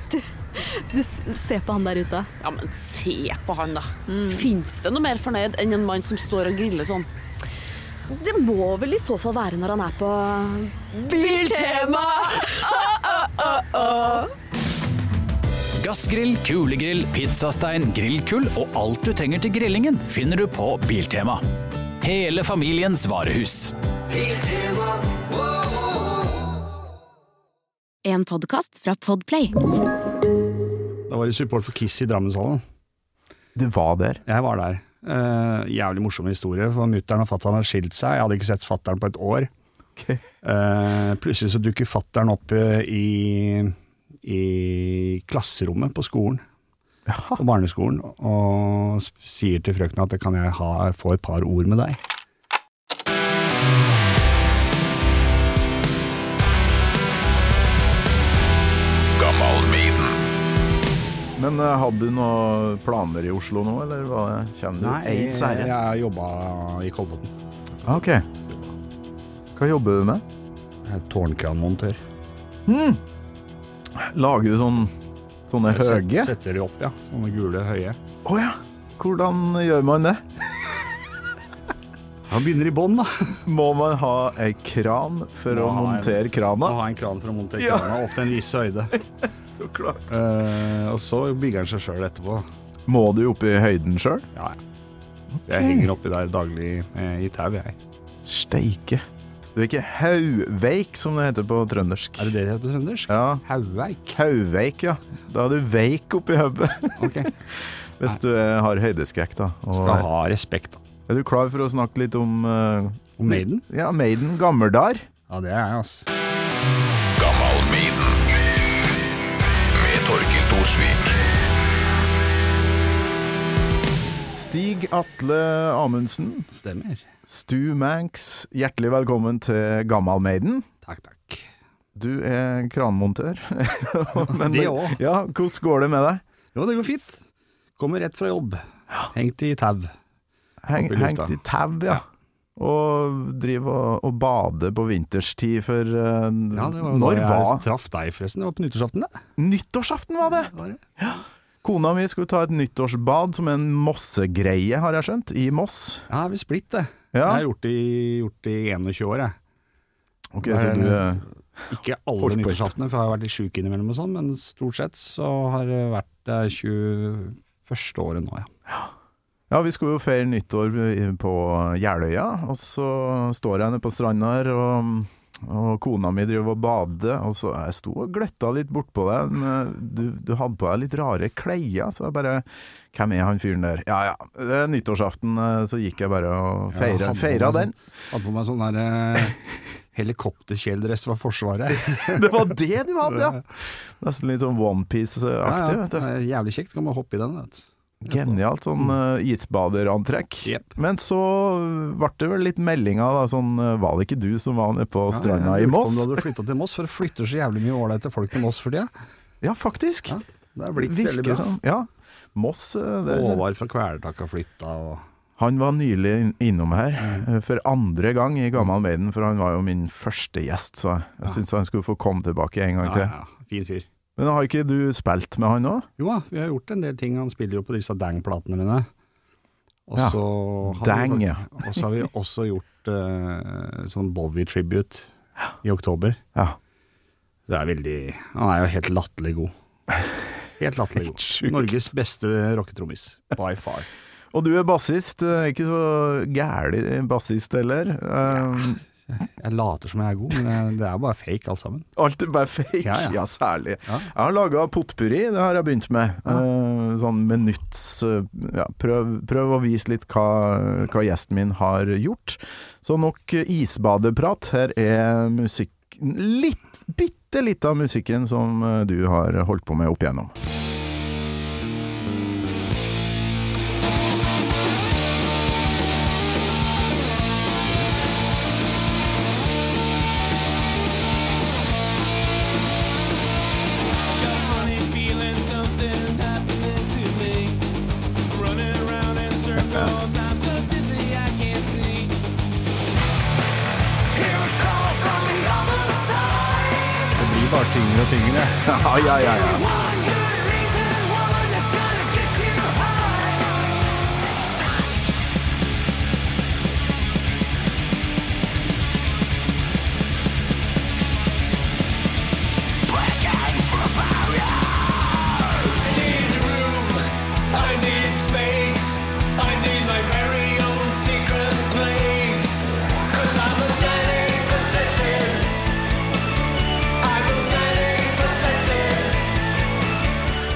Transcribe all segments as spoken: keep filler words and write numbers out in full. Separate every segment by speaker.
Speaker 1: Du, du ser på han der ute.
Speaker 2: Ja, men se på han da. Mm. Finnes det noe mer fornøyd enn en mann som står og griller sånn?
Speaker 1: Det må vel i så fall være når han er på Biltema! Oh, oh, oh, oh.
Speaker 3: Gassgrill, kulegrill, pizzastein, grillkull og alt du trenger til grillingen finner du på Biltema. Hele familiens varehus. Biltema.
Speaker 4: En podcast fra Podplay.
Speaker 5: Da var det support for Kiss i Drammenshallen.
Speaker 6: Du var der?
Speaker 5: Jeg var der. Uh, jævlig morsom historie, for mutteren og fatteren har skilt seg. Jeg hadde ikke sett fatteren på et år.
Speaker 6: Okay.
Speaker 5: Uh, plutselig så dukker fatteren opp uh, i, i klasserommet på skolen. Jaha. På barneskolen, og sier til frøkene at kan jeg ha, få et par ord med deg.
Speaker 6: Men uh, hadde du noen planer i Oslo nå, eller hva kjenner du?
Speaker 5: Nei, jeg, jeg har jobbet i Kolbotn.
Speaker 6: Ok. Hva jobber du med?
Speaker 5: Jeg er tårnkranmontør.
Speaker 6: Hmm. Lager du sånn, sånne
Speaker 5: jeg
Speaker 6: høye?
Speaker 5: Set, setter de opp, ja. Sånne gule høye.
Speaker 6: Åja, hvordan gjør man det?
Speaker 5: Han begynner i bånd da.
Speaker 6: Må man ha en kran for må å montere
Speaker 5: en,
Speaker 6: krana?
Speaker 5: Må ha en kran for å montere
Speaker 6: ja.
Speaker 5: krana opp til en viss høyde.
Speaker 6: Så klart.
Speaker 5: Uh, og så bygger han seg selv etterpå.
Speaker 6: Må du opp i høyden selv?
Speaker 5: Ja, okay. Jeg henger oppi der daglig eh, i tau, jeg.
Speaker 6: Steike. Du er ikke hauveik, som det heter på trøndersk.
Speaker 5: Er det det det heter på trøndersk?
Speaker 6: Ja.
Speaker 5: Hauveik?
Speaker 6: Hauveik, ja. Da er du veik oppi høbbet.
Speaker 5: Ok.
Speaker 6: Hvis du har høydeskrekk, da. Og
Speaker 5: skal ha respekt, da.
Speaker 6: Er du klar for å snakke litt om... Uh,
Speaker 5: om Maiden?
Speaker 6: Ja, Maiden, Gammerdar.
Speaker 5: Ja, det er jeg, ass.
Speaker 7: Gammal Maiden. Med Torkild Thorsvik.
Speaker 6: Stig Atle Amundsen.
Speaker 5: Stemmer.
Speaker 6: Stu Manx, hjertelig velkommen til Gammal Maiden.
Speaker 5: Takk, takk.
Speaker 6: Du er kranmontør. Men
Speaker 5: det også.
Speaker 6: Ja, hvordan går det med deg?
Speaker 5: Jo, det går fint. Kommer rett fra jobb. Hengt i tau.
Speaker 6: Heng, hengt i tau, ja. ja. Og driver og, og bader på vinterstid for uh,
Speaker 5: ja, det var
Speaker 6: når
Speaker 5: jeg
Speaker 6: var?
Speaker 5: traff deg forresten, det var på nyttårsaften det.
Speaker 6: Nyttårsaften var det?
Speaker 5: Ja, det var det.
Speaker 6: Ja. Kona mi skulle ta et nyttårsbad som en mossegreie, har jeg skjønt, i Moss.
Speaker 5: Ja, vi splitt det.
Speaker 6: Ja.
Speaker 5: Jeg har gjort det i, gjort det i enogtjue år, jeg.
Speaker 6: Ok, så du... Uh,
Speaker 5: ikke alle nyttårsaftene, for jeg har vært litt syk innimellom og sånn, men stort sett så har det vært det tjueførste året nå, ja.
Speaker 6: Ja. Ja, vi skulle jo feire nyttår på Jeløya, og så står jeg nede på stranda her, og, og kona mi driver og bader, og så jeg sto og gløtta litt bort på deg, men du, du hadde på deg litt rare kleier, så jeg bare, hvem er han fyren der? Ja, ja, det er nyttårsaften, så gikk jeg bare og feira, feira den.
Speaker 5: Sånn, hadde på meg sånn der eh, helikopterkjeledress fra Forsvaret.
Speaker 6: Det var det du hadde, ja. Nesten litt sånn One Piece-aktig,
Speaker 5: ja, ja.
Speaker 6: vet du.
Speaker 5: Jævlig kjekt, kan man hoppe i den, vet du.
Speaker 6: Genialt, sånn uh, isbaderantrekk.
Speaker 5: Yep.
Speaker 6: Men så ble det vel litt meldinger da, sånn, uh, var det ikke du som var nede på stranda
Speaker 5: ja,
Speaker 6: i Moss?
Speaker 5: Om du hadde flyttet til Moss, for det flytter så jævlig mye ålreit til folk til Moss for tida.
Speaker 6: Ja, faktisk.
Speaker 5: Ja, det har blitt
Speaker 6: Virker
Speaker 5: veldig bra.
Speaker 6: Sånn. Ja, Moss. Uh, det...
Speaker 5: Håvard fra Kvelertak har flyttet. Og...
Speaker 6: Han var nylig innom her, mm. uh, for andre gang i Gammal Maiden, for han var jo min første gjest, så jeg ja. synes han skulle få komme tilbake en gang
Speaker 5: ja,
Speaker 6: til.
Speaker 5: Ja, fin fyr.
Speaker 6: Men har ikke du spilt med han også?
Speaker 5: Jo da, vi har gjort en del ting. Han spiller jo på disse Dang-platene mine. Og
Speaker 6: ja,
Speaker 5: så
Speaker 6: Dang,
Speaker 5: vi,
Speaker 6: ja.
Speaker 5: Og så har vi også gjort uh, sånn Bowie-tribute i oktober.
Speaker 6: Ja.
Speaker 5: Det er veldig... Han er jo helt latterlig god. Helt latterlig god. Norges beste rocketrommis, by far.
Speaker 6: Og du er bassist, ikke så gærlig bassist heller. Um,
Speaker 5: ja. Jeg later som jeg er god, men det er bare fake alt sammen.
Speaker 6: Alt er bare fake? Ja, ja. ja særlig. Ja. Jeg har laget potpurri, det har jeg begynt med. Ja. Uh, sånn minutts... Uh, ja, prøv, prøv å vise litt hva, hva gjesten min har gjort. Så nok isbadeprat. Her er musikk... Litt, bitte litt av musikken som du har holdt på med opp igjennom.
Speaker 5: Bare tyngre og tyngre.
Speaker 6: Ja, ja, ja, ja.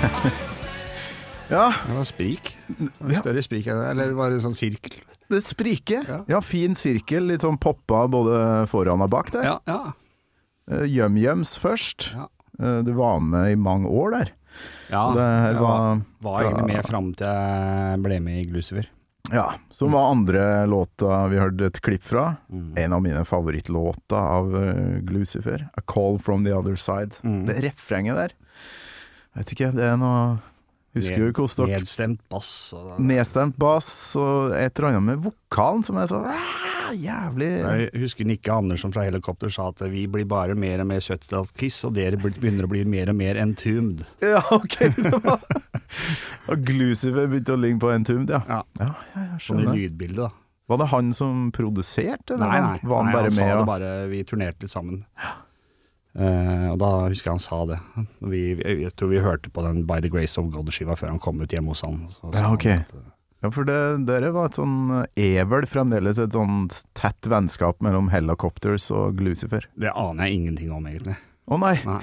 Speaker 6: Ja,
Speaker 5: Det var sprik. Det større sprik, eller var det sånn sirkel?
Speaker 6: det spriker.
Speaker 5: Ja.
Speaker 6: Ja, fin sirkel, litt sånn poppa både foran og bak der.
Speaker 5: Ja, ja.
Speaker 6: Eh, Yum-yums først.
Speaker 5: Ja.
Speaker 6: Eh, Du var med i mange år der.
Speaker 5: Ja,
Speaker 6: Det her
Speaker 5: jeg
Speaker 6: var
Speaker 5: var, var
Speaker 6: fra-
Speaker 5: egentlig med fram til jeg ble med i Glucifer.
Speaker 6: Ja, som var andre låta vi hørte et klipp fra.
Speaker 5: Mm.
Speaker 6: En av mine favorittlåter av uh, Glucifer, A Call From The Other Side.
Speaker 5: Mm.
Speaker 6: Det refrenget der, vet ikke, det er noe, husker du hvordan dere
Speaker 5: Nedstemt bass. Og
Speaker 6: nedstemt bass og et eller annet med vokalen som er så ah, jævlig.
Speaker 5: jeg husker Nikke Andersson fra Helikopter sa at vi blir bare mer og mer syttitalls Kiss, og dere begynner å bli mer og mer entombed.
Speaker 6: Ja, ok. Det var, og Glucifer begynte å ligge på Entombed, ja.
Speaker 5: Ja.
Speaker 6: Ja, ja, jeg
Speaker 5: Sånn i
Speaker 6: skjønner.
Speaker 5: lydbildet, da.
Speaker 6: Var det han som produserte, eller
Speaker 5: Nei, nei.
Speaker 6: var han
Speaker 5: nei,
Speaker 6: bare
Speaker 5: han sa
Speaker 6: med?
Speaker 5: det
Speaker 6: Og...
Speaker 5: bare, vi turnerte litt sammen. Eh, og da husker jeg han sa det. Vi, jeg tror vi hørte på den By the Grace of God-skiva før han kom ut hjemme hos han. Så sa
Speaker 6: Ja,
Speaker 5: han
Speaker 6: ok.
Speaker 5: at,
Speaker 6: Ja, for det, dere var et sånn, er vel fremdeles et sånn tett vennskap mellom Helicopters og Glucifer?
Speaker 5: det aner jeg ingenting om, egentlig.
Speaker 6: Å nei,
Speaker 5: Nei.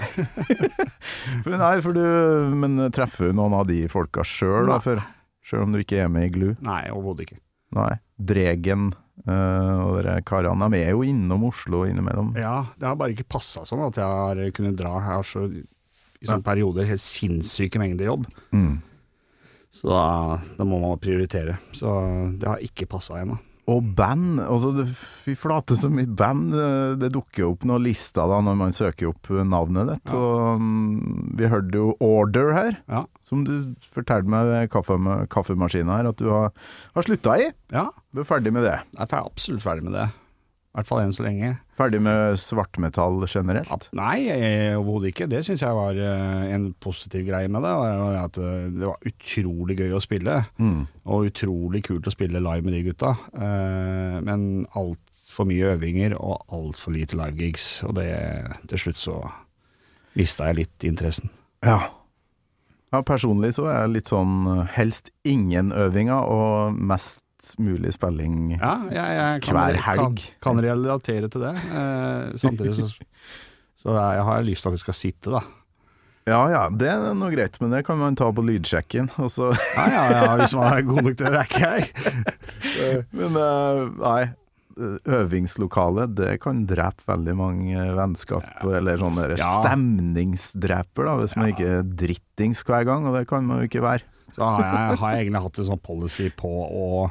Speaker 6: for, nei, for du, men treffer du noen av de folka selv da,
Speaker 5: Nei.
Speaker 6: for, selv om du ikke er med i Glu?
Speaker 5: Nei, overhodet ikke.
Speaker 6: Nei, Dregen eh, og dere karene, de er jo innom Oslo innimellom.
Speaker 5: Ja, det har bare ikke passet sånn at jeg har kunnet dra. Jeg har så i sånne perioder helt sinnssyke mengder jobb.
Speaker 6: Mm.
Speaker 5: Så da, da må man prioritere. Så det har ikke passet ennå.
Speaker 6: Og band, altså det, fy flate så mye band, eh, det dukker opp noen lister da når man søker opp navnet ditt,
Speaker 5: Ja.
Speaker 6: og mm, vi hørte jo Order her,
Speaker 5: Ja.
Speaker 6: som du fortalte meg ved kaffe, kaffemaskinen her, at du har, har sluttet i.
Speaker 5: ja,
Speaker 6: Du er ferdig med det.
Speaker 5: jeg er absolutt ferdig med det. I hvert fall enn så lenge.
Speaker 6: Ferdig med svartmetall generelt.
Speaker 5: Nei, jeg- overhodet ikke. Det synes jeg var eh, en positiv greie med det. var at eh, Det var utrolig gøy å spille,
Speaker 6: Mm.
Speaker 5: og utrolig kult å spille live med de gutta. Eh, men alt for mye øvinger og alt for lite live gigs. Og det, til slutt så mistet jeg litt interessen.
Speaker 6: Ja. Ja, personlig så er jeg litt sånn eh, helst ingen øvinger og mest mulig spilling.
Speaker 5: Ja, jeg, jeg kan,
Speaker 6: Hver
Speaker 5: kan,
Speaker 6: helg.
Speaker 5: kan relatere til det. Eh, samtidig så, så jeg har lyst til at det skal sitte, da.
Speaker 6: Ja, ja, det er noe greit, men det kan man ta på lydsjekken, og så...
Speaker 5: Ja, ja, ja, hvis man er god nok til det, det er ikke jeg.
Speaker 6: Men eh, nei, øvingslokale, det kan drepe veldig mange vennskap, eller sånne der
Speaker 5: Ja.
Speaker 6: stemningsdreper da, hvis man ikke er drittings hver gang, og det kan man jo ikke være.
Speaker 5: Så har jeg, har jeg egentlig hatt en sånn policy på å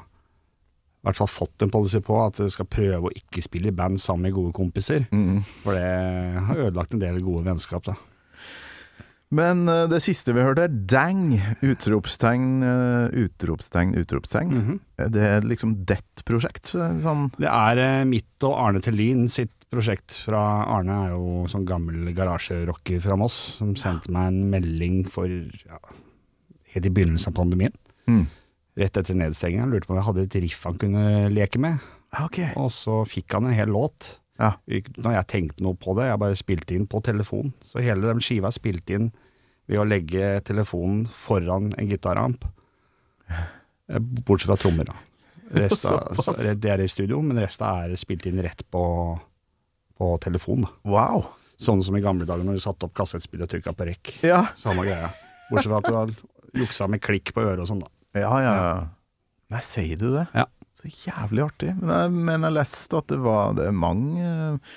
Speaker 5: i hvert fall fått en policy på at jeg skal prøve å ikke spille i band sammen med gode kompiser.
Speaker 6: Mm.
Speaker 5: For det har ødelagt en del gode vennskap, da.
Speaker 6: Men eh, det siste vi hørte er Dang, utropstegn, eh, utropstegn, utropstegn.
Speaker 5: Mhm.
Speaker 6: Det er liksom det prosjekt, sånn...
Speaker 5: Det er eh, mitt og Arne Tellin sitt prosjekt fra Arne er jo sånn gammel garasjerocker fra Moss, som sendte meg en melding for ja, helt i begynnelsen av pandemien.
Speaker 6: Mm.
Speaker 5: Rett etter nedstengingen. Han lurte på om jeg hadde et riff han kunne leke med.
Speaker 6: Ja, ok.
Speaker 5: Og så fikk han en hel låt.
Speaker 6: Ja.
Speaker 5: Når jeg tenkte noe på det, jeg bare spilte inn på telefon. Så hele den skiva spilte inn ved å legge telefonen foran en gitaramp. Bortsett fra trommer, da. Resten, så, det er i studio, men resten er spilt inn rett på, på telefon. Da.
Speaker 6: Wow.
Speaker 5: Sånn som i gamle dager når du satte opp kassettspill og trykket på rekk.
Speaker 6: Ja.
Speaker 5: Samme greia. Bortsett fra at du har juksa med klikk på øret og sånn, da.
Speaker 6: Ja, ja, ja. Nei, sier du det?
Speaker 5: Ja.
Speaker 6: Så jævlig artig. Men jeg mener jeg leste at det var det er mange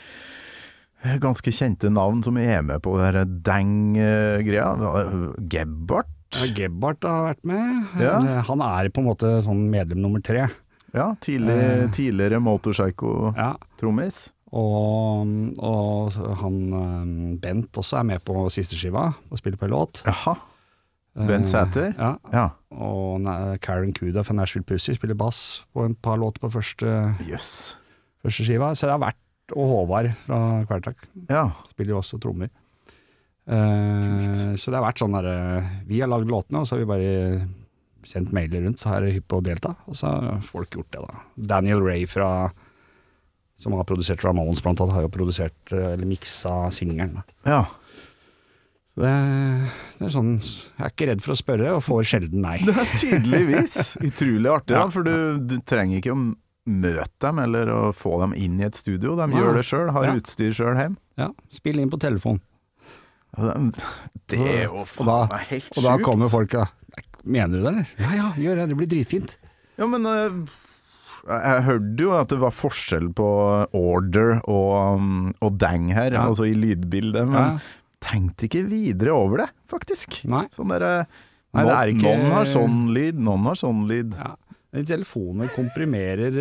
Speaker 6: eh, ganske kjente navn som er med på det her Dang-greia. Gebbart.
Speaker 5: Ja, Gebbart har vært med.
Speaker 6: Ja.
Speaker 5: Han er på en måte sånn medlem nummer tre.
Speaker 6: Ja, tidlig,
Speaker 5: Eh.
Speaker 6: tidligere Motorpsycho-trommis.
Speaker 5: Ja. Og, og han eh, Bent også er med på siste skiva og spiller på en låt.
Speaker 6: Jaha. Bent Sæter?
Speaker 5: Eh, ja.
Speaker 6: Ja.
Speaker 5: Og Na- Karen Kuda fra Nashville Pussy spiller bass på en par låter på første,
Speaker 6: Jøss.
Speaker 5: første skiva. Så det har vært, og Håvard fra Kvartak
Speaker 6: Ja.
Speaker 5: spiller jo også trommer. Eh, så det har vært sånn der eh, vi har lagd låtene, og så har vi bare sendt mailer rundt, så her er hypp på å delta, og så har folk gjort det, da. Daniel Ray fra som har produsert Ramones blant annet, har jo produsert eh, eller miksa singelen. da.
Speaker 6: Ja.
Speaker 5: Det, det er sånn, jeg er ikke redd for å spørre, og får sjelden nei.
Speaker 6: Det er tydeligvis utrolig artig,
Speaker 5: Ja.
Speaker 6: da, for du, du trenger ikke å møte dem eller å få dem inn i et studio. De
Speaker 5: Nei.
Speaker 6: gjør det selv, har
Speaker 5: Ja.
Speaker 6: utstyr selv hjem.
Speaker 5: Ja, spill inn på telefon.
Speaker 6: Det er jo
Speaker 5: og da,
Speaker 6: faen meg helt sjukt.
Speaker 5: Og da kommer folk da, mener du det eller? Ja, ja, gjør det, det blir dritfint.
Speaker 6: Ja, men uh, jeg hørte jo at det var forskjell på order og, um, og dang her, ja. Altså i lydbildet, men ja. Tenkte ikke videre over det, faktisk. Nei. Sånn der, Nei, det er ikke... Noen har sånn lyd, noen har sånn lyd.
Speaker 5: Ja. Telefoner komprimerer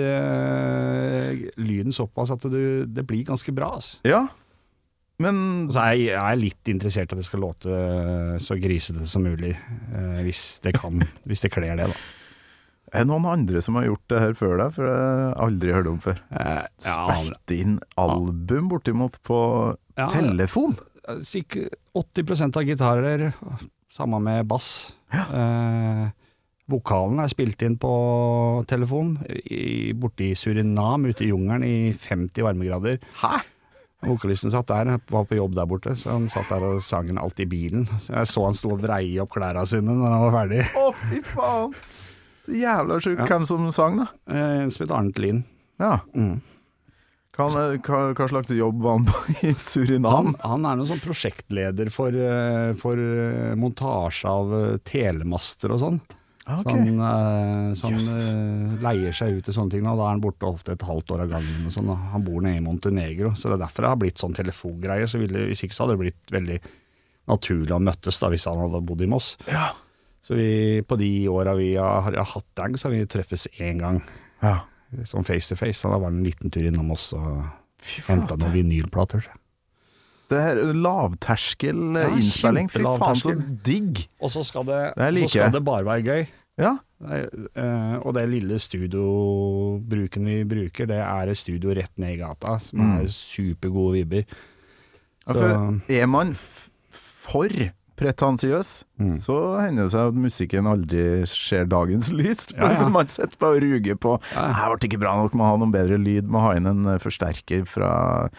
Speaker 5: uh, lyden såpass at du, det blir ganske bra. Altså.
Speaker 6: Ja, men...
Speaker 5: Så jeg, jeg er litt interessert i at det skal låte så grisete som mulig, uh, hvis det kan, hvis det kler det da.
Speaker 6: Er det noen andre som har gjort det her før deg? For det har jeg aldri hørt om før. Uh, ja, Spilte inn album bortimot på ja, telefon?
Speaker 5: Sikkert åtti prosent av gitarer, sammen med bass. Ja. Uh, Vokalen er spilt inn på telefon i, borte i Surinam, ute i jungelen i femti varmegrader.
Speaker 6: Hæ?
Speaker 5: Vokalisten satt der, var på jobb der borte, så han satt der og sang den alt i bilen. Så jeg så han stå og vreie opp klærne sine når han var ferdig.
Speaker 6: Å, fy faen! Så jævla sjukt. Ja. Hvem som sang da?
Speaker 5: En som heter Arne Thelin.
Speaker 6: Ja. Mm. Hva, hva, hva slags jobb var han på i Surinam?
Speaker 5: Han, han er noen sånn prosjektleder for, for montasje av telemaster og sånn. Okay. Så han, uh, så han yes. uh, leier seg ut i sånne ting, og da er han borte ofte et halvt år av gangen. Og sånn, og han bor nede i Montenegro, så det er derfor det har blitt sånn telefongreie. Så ville, hvis ikke så hadde det blitt veldig naturlig å møttes da, hvis han hadde bodd i Moss.
Speaker 6: Ja.
Speaker 5: Så vi, på de årene vi har, har hatt dang, så har vi treffes en gang.
Speaker 6: Ja.
Speaker 5: Sånn face to face. Da var det en liten tur innom oss og hentet noen vinylplater.
Speaker 6: Det her lavterskel ja, innspilling, fy faen så digg.
Speaker 5: Og så skal det, det så skal det bare være gøy.
Speaker 6: Ja.
Speaker 5: Det, uh, og det lille studiobruken vi bruker, det er et studio rett ned i gata, som mm. er supergode vibber.
Speaker 6: Ja, for er man f- for pretensiøs, mm. så hender det seg at musikken aldri ser dagens lys. Ja, ja. Man setter på å ruge på ja. Det ble ikke bra nok, må ha noen bedre lyd, må ha inn en forsterker fra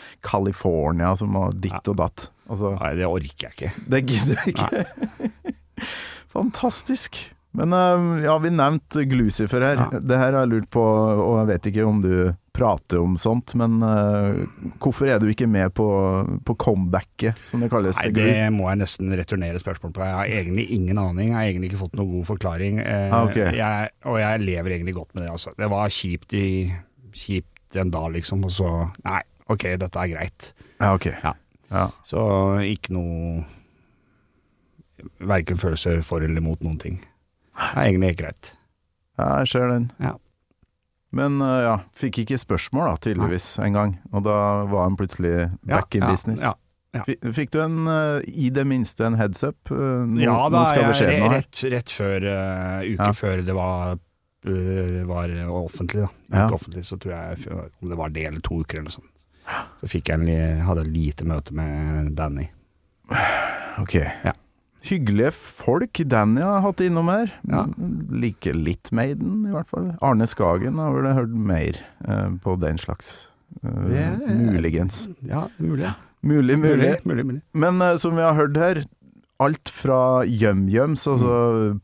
Speaker 6: California som har ditt ja. Og datt. Altså,
Speaker 5: nei, det orker jeg ikke.
Speaker 6: Det gidder jeg ikke. Fantastisk. Men ja, vi nevnte Glucifer her. Ja. Det her har jeg lurt på, og jeg vet ikke om du prater om sånt, men uh, hvorfor er du ikke med på, på comebacket, som det kalles?
Speaker 5: Nei, det må jeg nesten returnere spørsmål på. Jeg har egentlig ingen aning, jeg har egentlig ikke fått noen god forklaring, uh,
Speaker 6: ah, okay.
Speaker 5: jeg, og jeg lever egentlig godt med det. Altså. Det var kjipt, i, kjipt en dag, liksom, og så, nei, ok, dette er greit.
Speaker 6: Ja, ok.
Speaker 5: Ja.
Speaker 6: Ja.
Speaker 5: Så ikke noe, hverken følelser for eller mot noen ting. Det er egentlig helt greit.
Speaker 6: Ja, jeg ser den.
Speaker 5: Ja.
Speaker 6: Men uh, ja, fikk ikke spørsmål da, tydeligvis, ja. En gang. Og da var han plutselig back ja, in
Speaker 5: ja,
Speaker 6: business.
Speaker 5: Ja, ja.
Speaker 6: Fikk, fikk du en, uh, i det minste en heads up? Uh, no,
Speaker 5: ja, da
Speaker 6: skal det skje
Speaker 5: jeg
Speaker 6: noe her?
Speaker 5: Rett, rett før, uh, uke
Speaker 6: ja.
Speaker 5: Før det var, uh, var offentlig da.
Speaker 6: Ja.
Speaker 5: Ikke offentlig, så tror jeg, om det var det eller to uker eller noe sånt. Så fikk jeg en, hadde et lite møte med Danny.
Speaker 6: Ok.
Speaker 5: Ja.
Speaker 6: Hyggelige folk Danny har hatt innom her.
Speaker 5: Ja.
Speaker 6: Like litt Maiden i hvert fall. Arne Skagen har vel hørt mer uh, på den slags uh, det, muligens.
Speaker 5: Ja, mulig.
Speaker 6: Mulig, mulig.
Speaker 5: mulig, mulig, mulig.
Speaker 6: Men uh, som vi har hørt her, alt fra Yum-Yums, altså mm.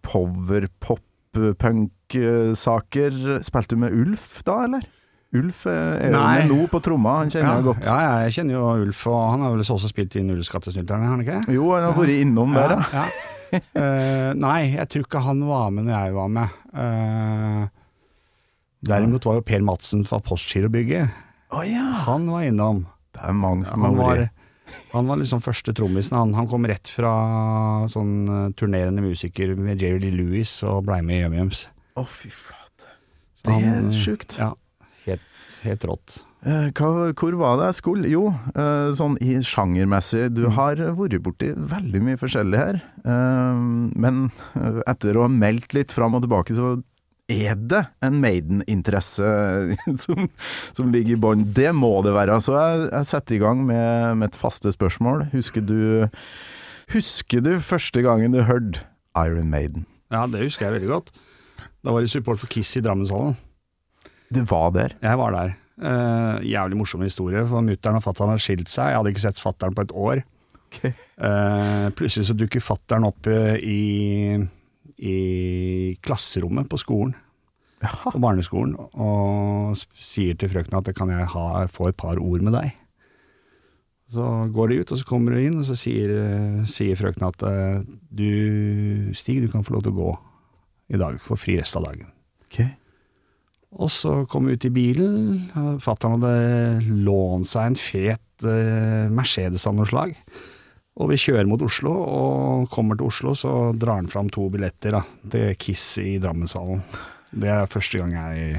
Speaker 6: power-pop-punk-saker. Spilte du med Ulf da, eller? Ulf er jo med nå på tromma, han kjenner
Speaker 5: ja,
Speaker 6: jeg godt.
Speaker 5: Ja, jeg kjenner jo Ulf, og han har vel også spilt inn Ullskattesnylterne, har han ikke?
Speaker 6: Jo, han har vært innom der,
Speaker 5: ja. ja. uh, nei, jeg tror ikke han var med når jeg var med. Uh, derimot var jo Per Madsen fra Postgirobygget.
Speaker 6: Å oh, ja.
Speaker 5: Han var innom.
Speaker 6: Det er mange som
Speaker 5: han
Speaker 6: har vært.
Speaker 5: Var, han var liksom første trommisen. Han, han kom rett fra sånn uh, turnerende musiker med Jerry Lee Lewis og ble med i Yum-Yums.
Speaker 6: Å, oh, fy flate. Det er han, sjukt.
Speaker 5: Ja. Helt rått.
Speaker 6: Eh, hva, hvor var det jeg skulle? Jo, eh, sånn i sjangermessig, du har vært borti veldig mye forskjellig her, eh, men etter å ha meldt litt fram og tilbake, så er det en Maiden-interesse som, som ligger i bånd. Det må det være. Så jeg, jeg setter i gang med, med et faste spørsmål. Husker du, husker du første gangen du hørte Iron Maiden?
Speaker 5: Ja, det husker jeg veldig godt. Da var det support for Kiss i Drammenshallen.
Speaker 6: Du var der?
Speaker 5: Jeg var der. Uh, jævlig morsom historie, for mutteren og fatteren har skilt seg. Jeg hadde ikke sett fatteren på et år.
Speaker 6: Okay.
Speaker 5: Uh, plutselig så dukker fatteren opp i, i klasserommet på skolen,
Speaker 6: Jaha.
Speaker 5: På barneskolen, og sier til frøkene at kan jeg ha, få et par ord med deg. Så går de ut, og så kommer du inn, og så sier, sier frøken at du, Stig, du kan få lov til å gå i dag, for fri rest av dagen.
Speaker 6: Ok.
Speaker 5: Og så kom vi ut i bilen, fatteren hadde lånt seg en fet uh, Mercedes av noe slag, og vi kjører mot Oslo, og kommer til Oslo, så drar han fram to billetter da, til Kiss i Drammenshallen. Det er første gang jeg,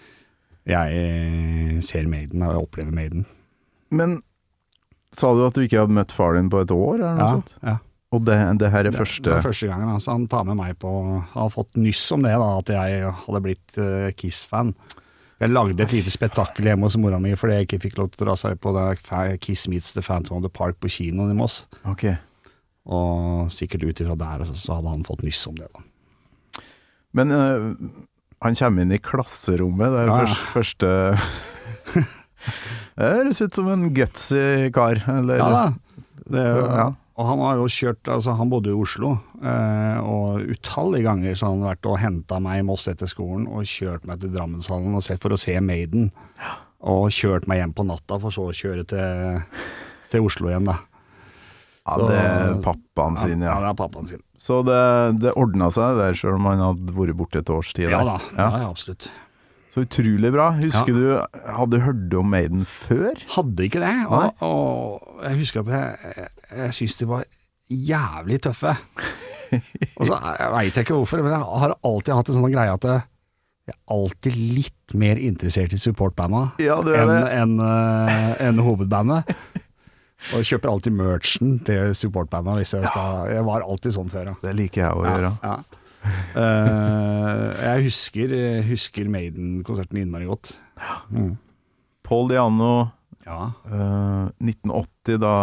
Speaker 5: jeg ser Maiden, og jeg opplever Maiden.
Speaker 6: Men sa du at du ikke hadde møtt far din på et år, eller noe
Speaker 5: Ja,
Speaker 6: sånt?
Speaker 5: ja.
Speaker 6: Og det, det her er
Speaker 5: Det,
Speaker 6: første...
Speaker 5: det er første gangen, altså. Han tar med meg på, han har fått nyss om det da, at jeg hadde blitt uh, Kiss-fan. Jeg lagde et lite spektakel hjemme hos mora mi, fordi jeg ikke fikk lov til å dra seg på det Kiss Meets the Phantom of the Park på kinoen i Moss.
Speaker 6: Ok.
Speaker 5: Og sikkert ut ifra der, så, så hadde han fått nyss om det da.
Speaker 6: Men uh, han kommer inn i klasserommet, det er
Speaker 5: Ja, ja.
Speaker 6: først, første... Det høres ut som en gutsy kar, eller...
Speaker 5: Ja da, det,
Speaker 6: Ja.
Speaker 5: og han har jo kjørt, altså han bodde i Oslo, eh, og utallige ganger så har han vært og hentet meg i Moss etter skolen, og kjørt meg til Drammenshallen og sett for å se Maiden, og kjørt meg hjem på natta, for så å kjøre til, til Oslo igjen da.
Speaker 6: Ja,
Speaker 5: Så-
Speaker 6: det er pappaen sin, ja.
Speaker 5: Ja, det er pappaen sin.
Speaker 6: Så det, det ordnet seg der, selv om han hadde vært borte et års tid.
Speaker 5: Ja
Speaker 6: der.
Speaker 5: da, ja. Ja, absolutt.
Speaker 6: Så utrolig bra. Husker du, hadde du hørt om Maiden før?
Speaker 5: Hadde ikke det,
Speaker 6: Nei.
Speaker 5: og, og jeg husker at jeg, jeg, jeg synes de var jævlig tøffe. Og så jeg vet jeg ikke hvorfor, men jeg har alltid hatt en sånn greie at jeg er alltid litt mer interessert i supportbandet
Speaker 6: Ja, du er
Speaker 5: enn
Speaker 6: det.
Speaker 5: enn, eh, enn hovedbandet. Og jeg kjøper alltid merchen til supportbandet hvis jeg skal, jeg var alltid sånn før. Ja.
Speaker 6: Det liker jeg å gjøre.
Speaker 5: Ja. Eh, jeg husker, husker Maiden-konserten innmari godt. Mm.
Speaker 6: Paul Diano,
Speaker 5: Ja.
Speaker 6: eh, nitten åtti, da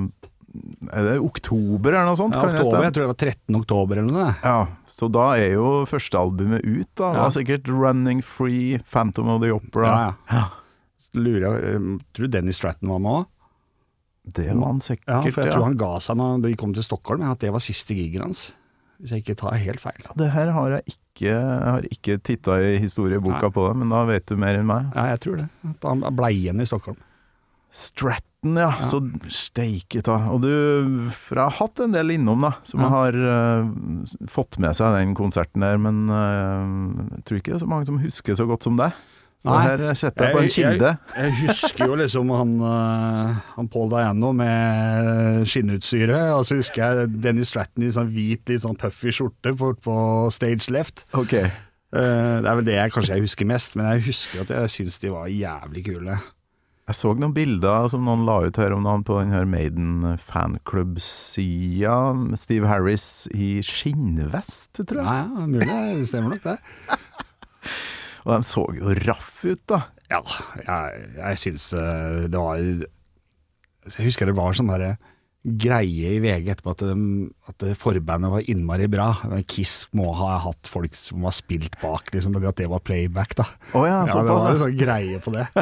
Speaker 6: er det oktober eller noe sånt?
Speaker 5: Ja,
Speaker 6: kan jeg
Speaker 5: oktober,
Speaker 6: stemme?
Speaker 5: jeg tror det var trettende oktober eller noe.
Speaker 6: Ja, så da er jo første albumet ut da. Det
Speaker 5: Ja.
Speaker 6: var sikkert Running Free, Phantom of the Opera.
Speaker 5: Ja, ja. Lurer jeg, eh, tror du Dennis Stratton var med også?
Speaker 6: Det var han sikkert,
Speaker 5: Ja, for jeg tror
Speaker 6: ja.
Speaker 5: han ga seg når de kom til Stockholm, at det var siste gigen hans. Hvis jeg ikke tar helt feil.
Speaker 6: Det her har jeg ikke, jeg har ikke tittet i historieboka
Speaker 5: Nei.
Speaker 6: på det, men da vet du mer enn meg.
Speaker 5: Ja, jeg tror det. At han ble igjen i Stockholm.
Speaker 6: Stratton, ja, så steike ta. Og du, for jeg har hatt en del innom da, som
Speaker 5: Ja.
Speaker 6: har uh, fått med seg den konserten der, men uh, jeg tror ikke det er så mange som husker så godt som deg. Så
Speaker 5: Nei.
Speaker 6: her setter jeg på en kilde.
Speaker 5: Jeg, jeg husker jo liksom han, eh, han Paul Diano med skinnutsyre, og så husker jeg Dennis Stratton i sånn hvit, litt sånn puffy skjorte bort på stage left.
Speaker 6: Ok.
Speaker 5: Eh, det er vel det jeg kanskje jeg husker mest, men jeg husker at jeg synes de var jævlig kule.
Speaker 6: Jeg så noen bilder som noen la ut her om noen på den her Maiden fanklubb-sida. Steve Harris i skinnvest, tror jeg.
Speaker 5: Ja, ja, mulig, det stemmer nok det.
Speaker 6: Og de så jo raff ut da.
Speaker 5: Ja, jeg, jeg synes eh, det var Jeg husker det var sånn der greie i V G etterpå at, de, at forbandet var innmari bra. Kiss må ha hatt folk som var spilt bak, liksom, at det var playback da.
Speaker 6: Åja,
Speaker 5: Ja, det
Speaker 6: såpass.
Speaker 5: var en
Speaker 6: Ja,
Speaker 5: sånn greie på det.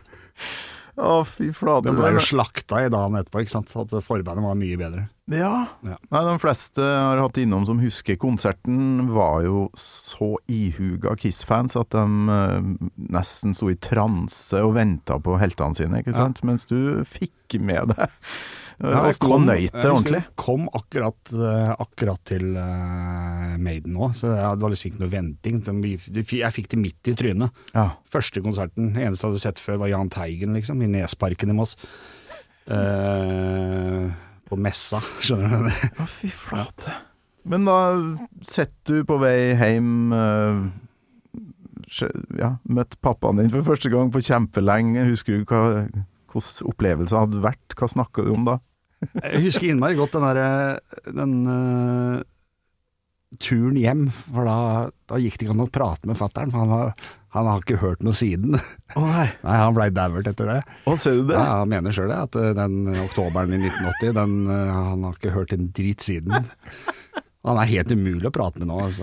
Speaker 6: Å, fy flate.
Speaker 5: Det ble
Speaker 6: men-
Speaker 5: jo slakta i dagen etterpå, ikke sant? Så at forbandet var mye bedre.
Speaker 6: Ja.
Speaker 5: Ja.
Speaker 6: Nei, de fleste jeg har hatt innom som husker konserten, var jo så ihuga Kiss-fans at de eh, nesten sto i transe og ventet på heltene sine, ikke sant? Mens du fikk med det.
Speaker 5: Ja,
Speaker 6: og sto og nøyt
Speaker 5: jeg
Speaker 6: det
Speaker 5: husker
Speaker 6: ordentlig.
Speaker 5: jeg kom akkurat, eh, akkurat til uh, Maiden nå, så jeg, det var liksom ikke noe venting. De- Jeg fikk det midt i trynet.
Speaker 6: Ja.
Speaker 5: Første konserten, eneste jeg hadde sett før var Jahn Teigen, liksom, i Nesparken i Moss. Eh, på messa, skjønner du det?
Speaker 6: Å, fy flate. Men da setter du på vei hjem, eh, skje- ja, møtt pappaen din for første gang på kjempelenge. Husker du hva, hvordan opplevelsen hadde vært? Hva snakket du om da?
Speaker 5: Jeg husker innmari godt den der, den eh, turen hjem, for da, da gikk det ikke an å prate med fatteren, for han har, han har ikke hørt noe siden.
Speaker 6: Å nei,
Speaker 5: Nei, han ble dauert etter det.
Speaker 6: å ser du det?
Speaker 5: Ja, han mener selv det, at eh, den oktoberen i nitten åtti, den, eh, han har ikke hørt en drit siden. Han er helt umulig å prate med nå, altså.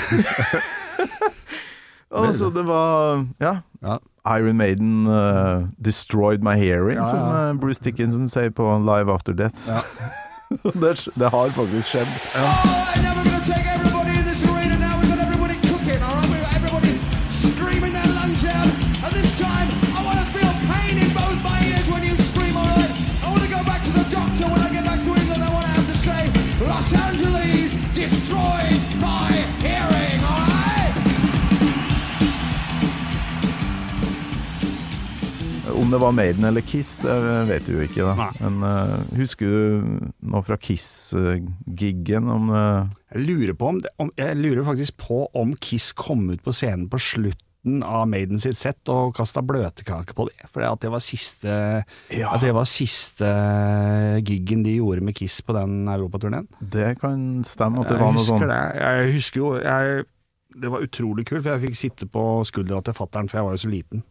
Speaker 6: Altså, det var, ja,
Speaker 5: Ja.
Speaker 6: Iron Maiden uh, destroyed my hearing,
Speaker 5: Ja, ja.
Speaker 6: som uh, Bruce Dickinson sier på Live After Death.
Speaker 5: Ja.
Speaker 6: det, det har faktisk skjedd.
Speaker 8: Oh, and now we're going to take everybody in this arena now. We've got everybody cooking, all right? We've got everybody screaming their lungs out. And this time, I want to feel pain in both my ears when you scream, all right? I want to go back
Speaker 6: det var Maiden eller Kiss, det vet du jo ikke da.
Speaker 5: Nei.
Speaker 6: Men uh, husker du noe fra Kiss-giggen om uh...
Speaker 5: Jeg lurer på om, om Jeg lurer faktisk på om Kiss kom ut på scenen på slutten av Maiden sitt sett og kastet bløtkake på det, for at det var siste
Speaker 6: Ja.
Speaker 5: At det var siste giggen de gjorde med Kiss på den Europaturneen.
Speaker 6: Det kan stemme at det
Speaker 5: Jeg
Speaker 6: var noe
Speaker 5: husker
Speaker 6: sånn.
Speaker 5: det. Jeg husker jo jeg, Det var utrolig kult, for jeg fikk sitte på skuldra til fatteren, for jeg var jo så liten.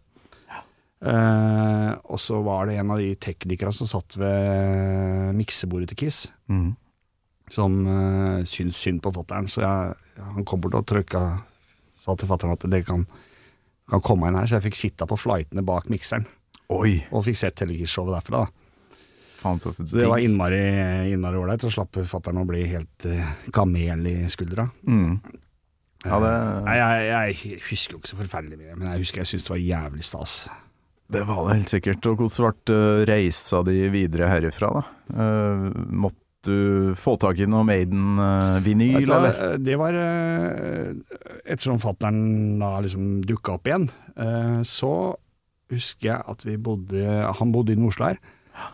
Speaker 5: Uh, og så var det en av de teknikere som satt ved miksebordet til Kiss,
Speaker 6: Mm.
Speaker 5: som uh, syntes synd på fatteren, så jeg, han kom bort og trykka, sa til fatteren at det kan, kan komme inn her, så jeg fikk sitte på flightene bak mikseren,
Speaker 6: Oi,
Speaker 5: og fikk sett hele Kiss-showet derfra da.
Speaker 6: faen så
Speaker 5: Så det var innmari, innmari ålreit, og slapp fatteren å bli helt uh, gamel i skuldra.
Speaker 6: Mm. Ja, det,
Speaker 5: Nei, jeg, jeg husker jo ikke så forferdelig mye, men jeg husker jeg syntes det var jævlig stas.
Speaker 6: det var det helt sikkert. Og hvordan ble uh, reisa de videre herifra da? Uh, måtte du få tak i noe Maiden-vinyl,
Speaker 5: Vet du hva,
Speaker 6: eller?
Speaker 5: Det var eh, ettersom fatteren da liksom dukket opp igjen, eh, så husker jeg at vi bodde, han bodde i Oslo her,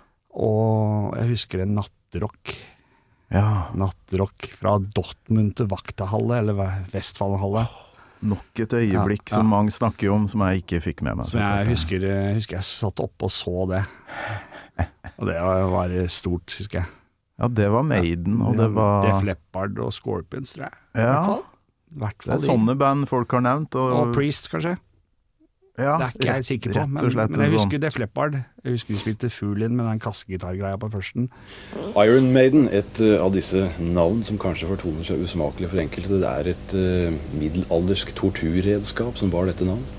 Speaker 5: og jeg husker en nattrock,
Speaker 6: Ja,
Speaker 5: nattrock fra Dortmund til Vaktahalle, eller Vestfallenhalle,
Speaker 6: nok et øyeblikk
Speaker 5: Ja, ja.
Speaker 6: som mange snakker om, som jeg ikke fikk med meg.
Speaker 5: som jeg husker, jeg husker jeg satt oppe og så det, og det var, var stort, husker jeg.
Speaker 6: Ja, det var Maiden, og det var...
Speaker 5: Def Leppard og Scorpions, tror jeg. I
Speaker 6: Ja,
Speaker 5: hvert fall. I hvert
Speaker 6: det
Speaker 5: fall
Speaker 6: er
Speaker 5: de.
Speaker 6: sånne band folk har nevnt. Og,
Speaker 5: Og Priest, kanskje.
Speaker 6: ja,
Speaker 5: Det er ikke jeg helt sikker på,
Speaker 6: rett
Speaker 5: men,
Speaker 6: og slett
Speaker 5: men jeg
Speaker 6: en
Speaker 5: husker
Speaker 6: sånn-
Speaker 5: Def Leppard. Jeg husker vi spilte Foolin med den kassegitargreia på førsten.
Speaker 9: Iron Maiden, et uh, av disse navn som kanskje fortoner seg usmakelig for enkelte. Det er et uh, middelaldersk torturredskap som var dette navn.